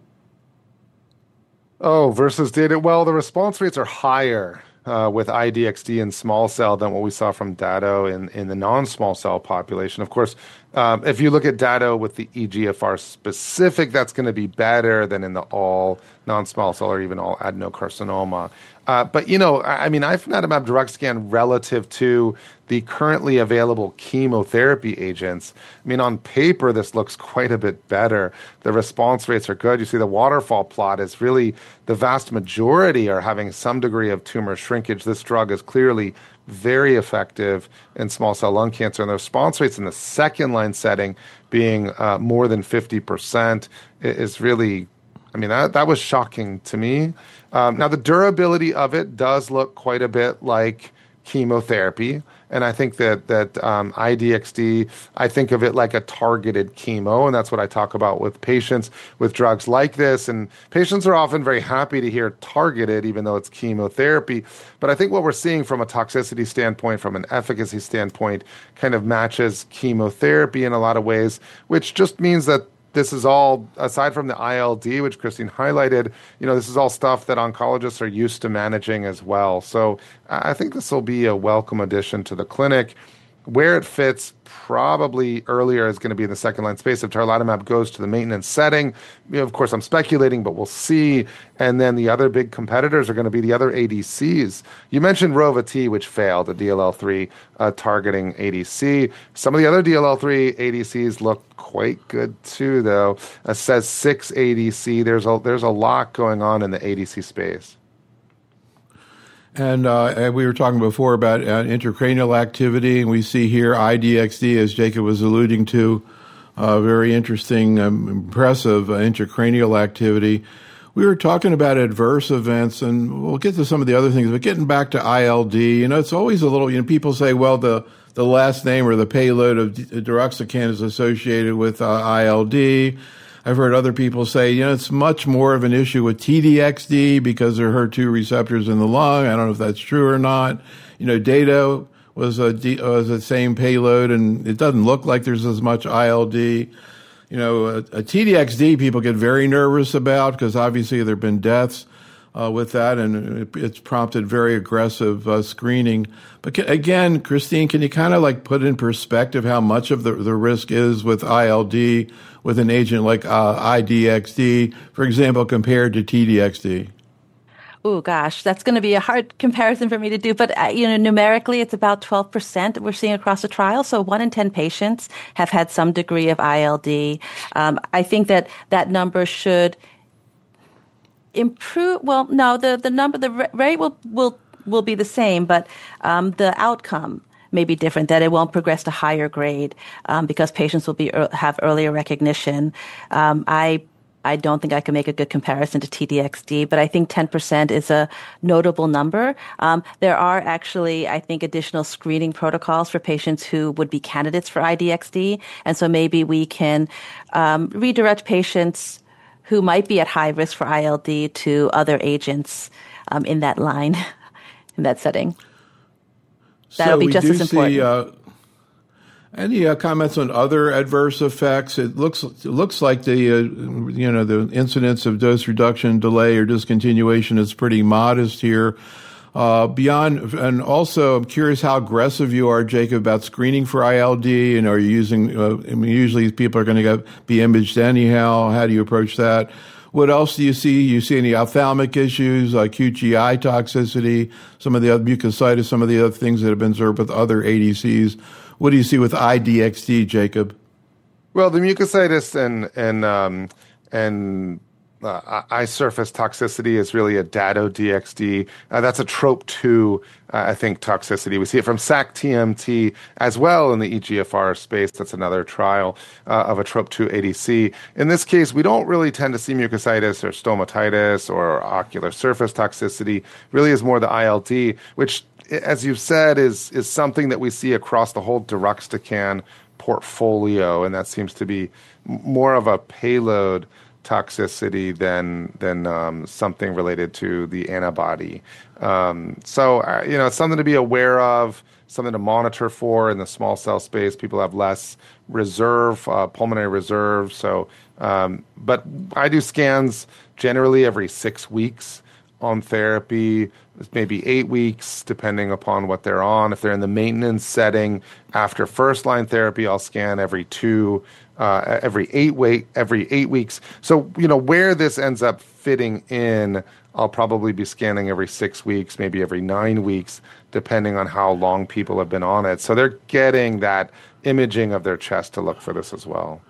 Oh, versus Dato. Well, the response rates are higher uh, with I D X D in small cell than what we saw from Dato in, in the non-small cell population. Of course, um, if you look at Dato with the E G F R specific, that's going to be better than in the all non-small cell or even all adenocarcinoma. Uh, but, you know, I, I mean, ifinatamab deruxtecan relative to the currently available chemotherapy agents, I mean, on paper, this looks quite a bit better. The response rates are good. You see the waterfall plot is really the vast majority are having some degree of tumor shrinkage. This drug is clearly very effective in small cell lung cancer. And the response rates in the second line setting being uh, more than fifty percent is really, I mean, that, that was shocking to me. Um, now, the durability of it does look quite a bit like chemotherapy. And I think that that um, I D X D, I think of it like a targeted chemo. And that's what I talk about with patients with drugs like this. And patients are often very happy to hear targeted, even though it's chemotherapy. But I think what we're seeing from a toxicity standpoint, from an efficacy standpoint, kind of matches chemotherapy in a lot of ways, which just means that this is all, aside from the I L D, which Christine highlighted, you know, this is all stuff that oncologists are used to managing as well. So I think this will be a welcome addition to the clinic. Where it fits probably earlier is going to be in the second line space if tarlatamab goes to the maintenance setting. You know, of course, I'm speculating, but we'll see. And then the other big competitors are going to be the other A D Cs. You mentioned Rova-T, which failed, a D L L three uh, targeting A D C. Some of the other D L L three A D Cs look quite good too, though. It says six A D C. There's a, there's a lot going on in the A D C space. And uh, we were talking before about uh, intracranial activity, and we see here I D X D, as Jacob was alluding to, uh, very interesting, um, impressive uh, intracranial activity. We were talking about adverse events, and we'll get to some of the other things, but getting back to I L D, you know, it's always a little, you know, people say, well, the, the last name or the payload of deruxtecan is associated with uh, I L D. I've heard other people say, you know, it's much more of an issue with T D X D because there are H E R two receptors in the lung. I don't know if that's true or not. You know, Dato was a was the same payload, and it doesn't look like there's as much I L D. You know, a, a T D X D people get very nervous about because obviously there have been deaths uh, with that, and it, it's prompted very aggressive uh, screening. But can, again, Christine, can you kind of like put in perspective how much of the, the risk is with I L D with an agent like uh, I D X D, for example, compared to T D X D? Oh, gosh, that's going to be a hard comparison for me to do. But, uh, you know, numerically, it's about twelve percent we're seeing across the trial. So one in ten patients have had some degree of I L D. Um, I think that that number should improve. Well, no, the, the number, the rate will, will, will be the same, but um, the outcome may be different, that it won't progress to higher grade um, because patients will be have earlier recognition. Um, I I don't think I can make a good comparison to T D X D, but I think ten percent is a notable number. Um, there are actually, I think, additional screening protocols for patients who would be candidates for I D X D, and so maybe we can um, redirect patients who might be at high risk for I L D to other agents um, in that line, in that setting. That'll so be just as important. See, uh, any uh, comments on other adverse effects? It looks it looks like the uh, you know the incidence of dose reduction, delay, or discontinuation is pretty modest here. Uh, beyond, and also, I'm curious how aggressive you are, Jacob, about screening for I L D. And are you using? Uh, I mean, usually people are going to be imaged anyhow. How do you approach that? What else do you see? You see any ophthalmic issues, acute G I toxicity, some of the other mucositis, some of the other things that have been observed with other A D Cs? What do you see with I D X D, Jacob? Well, the mucositis and and um, and uh, eye surface toxicity is really a Dato-D X D. Uh, that's a trope two, uh, I think, toxicity. We see it from S A C T M T as well in the E G F R space. That's another trial uh, of a trope two A D C. In this case, we don't really tend to see mucositis or stomatitis or ocular surface toxicity. Really is more the I L D, which, as you've said, is is something that we see across the whole deruxtecan portfolio, and that seems to be more of a payload toxicity than than um, something related to the antibody. Um, so, uh, you know, it's something to be aware of, something to monitor for in the small cell space. People have less reserve, uh, pulmonary reserve. So, um, but I do scans generally every six weeks on therapy, maybe eight weeks, depending upon what they're on. If they're in the maintenance setting after first line therapy, I'll scan every two, uh, every eight week, every eight weeks. So, you know, where this ends up fitting in, I'll probably be scanning every six weeks, maybe every nine weeks, depending on how long people have been on it. So they're getting that imaging of their chest to look for this as well.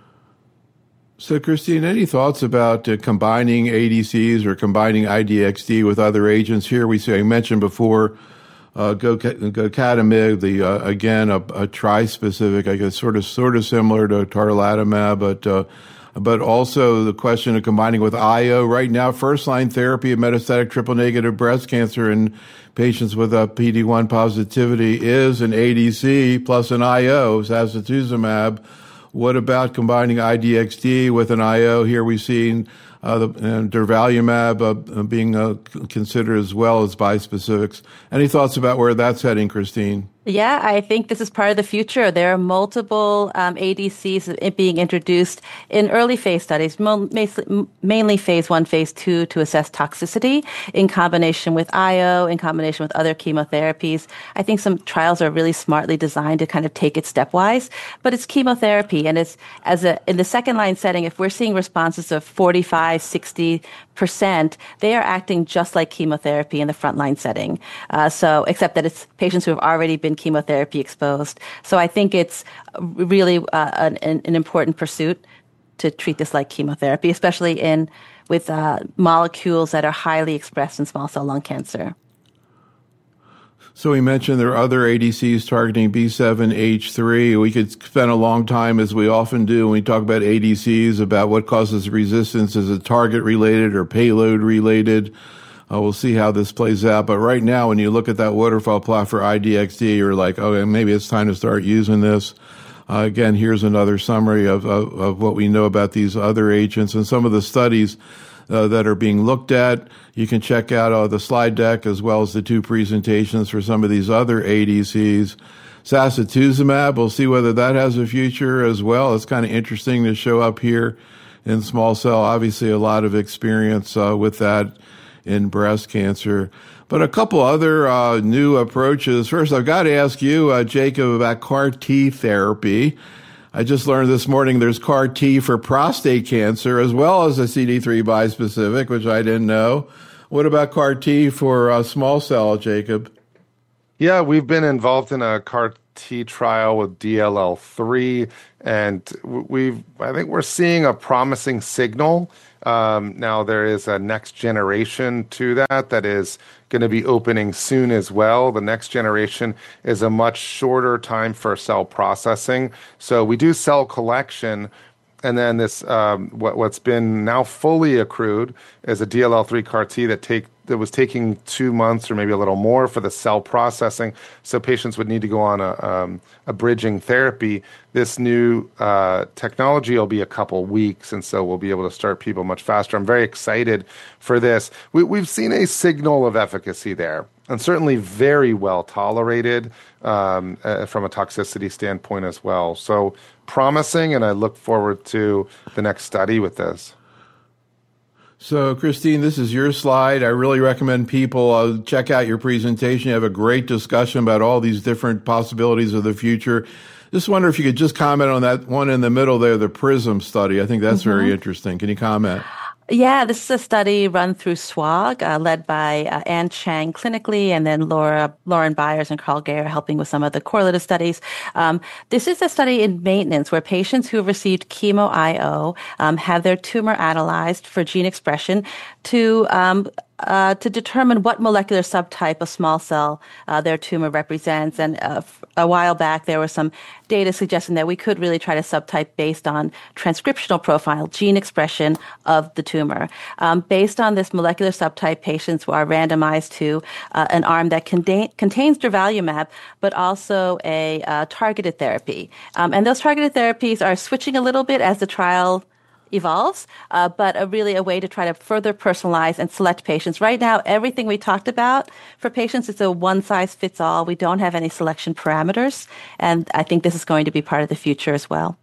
So, Christine, any thoughts about uh, combining A D Cs or combining I D X D with other agents? Here we see, I mentioned before, uh, Gocatamig, the uh, again a, a tri-specific, I guess, sort of sort of similar to tarlatamab, but uh, but also the question of combining with I O. Right now, first-line therapy of metastatic triple-negative breast cancer in patients with a P D one positivity is an A D C plus an I O, sacituzumab. What about combining I D X D with an I O? Here we've seen uh, the, uh, durvalumab uh, being uh, considered as well as bispecifics. Any thoughts about where that's heading, Christine? Yeah, I think this is part of the future. There are multiple um, A D Cs being introduced in early phase studies, mainly phase one, phase two, to assess toxicity in combination with I O, in combination with other chemotherapies. I think some trials are really smartly designed to kind of take it stepwise, but it's chemotherapy. And it's as a, in the second line setting, if we're seeing responses of forty-five, sixty percent, they are acting just like chemotherapy in the frontline setting. Uh, so, except that it's patients who have already been chemotherapy exposed. So I think it's really uh, an, an important pursuit to treat this like chemotherapy, especially in with uh, molecules that are highly expressed in small cell lung cancer. So we mentioned there are other A D Cs targeting B seven H three. We could spend a long time, as we often do, when we talk about A D Cs, about what causes resistance. Is it target-related or payload-related? Uh, we'll see how this plays out. But right now, when you look at that waterfall plot for I D X D, you're like, oh, maybe it's time to start using this. Uh, again, here's another summary of, of, of what we know about these other agents and some of the studies uh, that are being looked at. You can check out uh, the slide deck as well as the two presentations for some of these other A D Cs. Sacituzumab, we'll see whether that has a future as well. It's kind of interesting to show up here in small cell. Obviously, a lot of experience uh, with that in breast cancer. But a couple other uh, new approaches. First, I've got to ask you, uh, Jacob, about C A R T therapy. I just learned this morning there's C A R T for prostate cancer as well as a C D three bispecific, which I didn't know. What about C A R T for uh, small cell, Jacob? Yeah, we've been involved in a C A R T trial with D L L three, and we've I think we're seeing a promising signal. Um, now there is a next generation to that that is going to be opening soon as well. The next generation is a much shorter time for cell processing. So we do cell collection, and then this um, what, what's been now fully accrued is a D L L three C A R T that take that was taking two months or maybe a little more for the cell processing. So patients would need to go on a, um, a bridging therapy. This new uh, technology will be a couple weeks, and so we'll be able to start people much faster. I'm very excited for this. We, we've seen a signal of efficacy there, and certainly very well tolerated um, uh, from a toxicity standpoint as well. So promising, and I look forward to the next study with this. So, Christine, this is your slide. I really recommend people uh, check out your presentation. You have a great discussion about all these different possibilities of the future. Just wonder if you could just comment on that one in the middle there, the PRISM study. I think that's mm-hmm. very interesting. Can you comment? Yeah, this is a study run through SWOG, uh, led by uh, Ann Chang clinically, and then Laura, Lauren Byers and Carl Gayer helping with some of the correlative studies. Um, this is a study in maintenance where patients who have received chemo I O um, have their tumor analyzed for gene expression to um, Uh, to determine what molecular subtype of small cell uh, their tumor represents. And uh, f- a while back, there was some data suggesting that we could really try to subtype based on transcriptional profile, gene expression of the tumor. Um, based on this molecular subtype, patients are randomized to uh, an arm that contain- contains durvalumab, but also a uh, targeted therapy. Um, and those targeted therapies are switching a little bit as the trial evolves, uh, but a really a way to try to further personalize and select patients. Right now, everything we talked about for patients is a one-size-fits-all. We don't have any selection parameters, and I think this is going to be part of the future as well.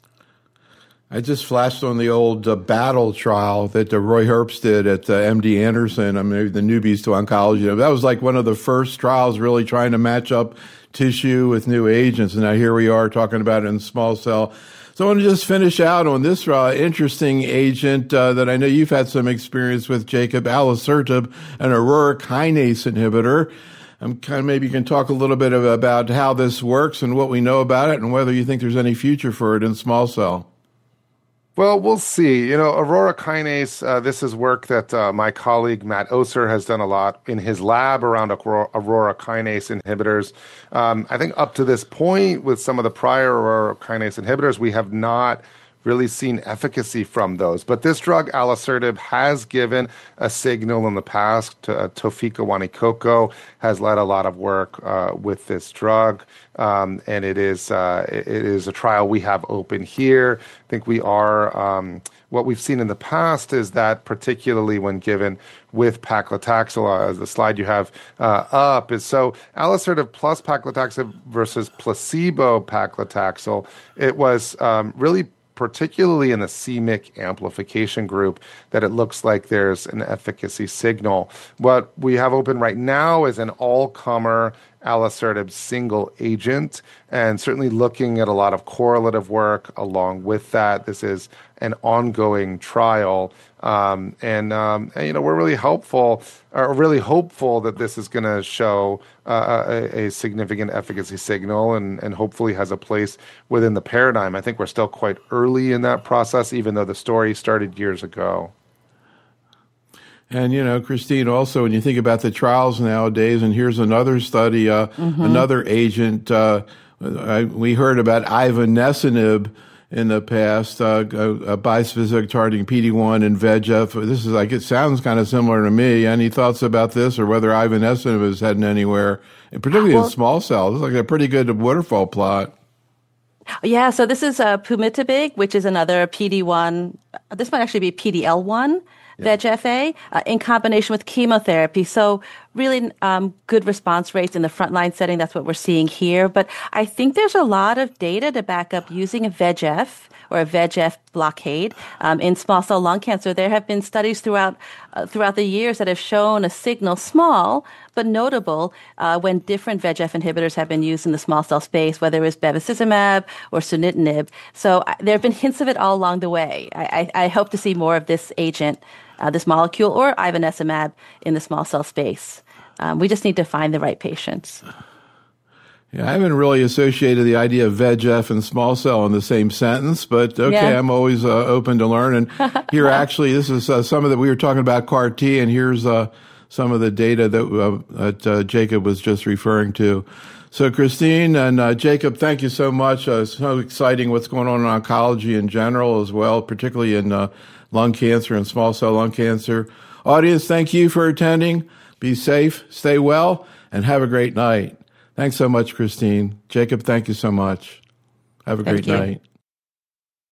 I just flashed on the old uh, battle trial that uh, Roy Herbst did at uh, M D Anderson. I mean, the newbies to oncology. That was like one of the first trials really trying to match up tissue with new agents, and now here we are talking about it in small cell. So I want to just finish out on this uh, interesting agent uh, that I know you've had some experience with, Jacob, alisertib, an aurora kinase inhibitor. I'm kind of maybe you can talk a little bit of, about how this works and what we know about it and whether you think there's any future for it in small cell. Well, we'll see. You know, aurora kinase, uh, this is work that uh, my colleague Matt Oser has done a lot in his lab around aurora, aurora kinase inhibitors. Um, I think up to this point, with some of the prior aurora kinase inhibitors, we have not really seen efficacy from those. But this drug, alisertib, has given a signal in the past. Uh, Tofika Wanikoko has led a lot of work uh, with this drug. Um, and it is uh, it is a trial we have open here. I think we are, um, what we've seen in the past is that particularly when given with paclitaxel, uh, as the slide you have uh, up, is so alisertib plus paclitaxel versus placebo paclitaxel, it was um, really particularly in the c M Y C amplification group, that it looks like there's an efficacy signal. What we have open right now is an all-comer alisertib single agent, and certainly looking at a lot of correlative work along with that. This is an ongoing trial, um, and, um, and you know we're really helpful, or really hopeful that this is going to show uh, a, a significant efficacy signal, and, and hopefully has a place within the paradigm. I think we're still quite early in that process, even though the story started years ago. And, you know, Christine, also, when you think about the trials nowadays, and here's another study, uh, mm-hmm. another agent, uh, I, we heard about ivonescimab in the past, uh, a, a bispecific targeting P D one and V E G F. This is like, it sounds kind of similar to me. Any thoughts about this, or whether ivonescimab is heading anywhere, and particularly well, in small cells? It's like a pretty good waterfall plot. Yeah, so this is uh, pumitabig, which is another P D one. This might actually be P D L one. V E G F A uh, in combination with chemotherapy. So really um, good response rates in the frontline setting. That's what we're seeing here. But I think there's a lot of data to back up using a V E G F or a V E G F blockade um, in small cell lung cancer. There have been studies throughout uh, throughout the years that have shown a signal, small but notable, uh, when different V E G F inhibitors have been used in the small cell space, whether it was bevacizumab or sunitinib. So uh, there have been hints of it all along the way. I, I, I hope to see more of this agent, uh, this molecule, or ivonescimab in the small cell space. Um, we just need to find the right patients. Yeah, I haven't really associated the idea of V E G F and small cell in the same sentence, but okay, yeah. I'm always uh, open to learn. And here, actually, this is uh, some of the, we were talking about C A R T, and here's uh, some of the data that, uh, that uh, Jacob was just referring to. So, Christine and uh, Jacob, thank you so much. Uh, it's so exciting what's going on in oncology in general as well, particularly in uh, lung cancer and small cell lung cancer. Audience, thank you for attending. Be safe, stay well, and have a great night. Thanks so much, Christine. Jacob, thank you so much. Have a great night.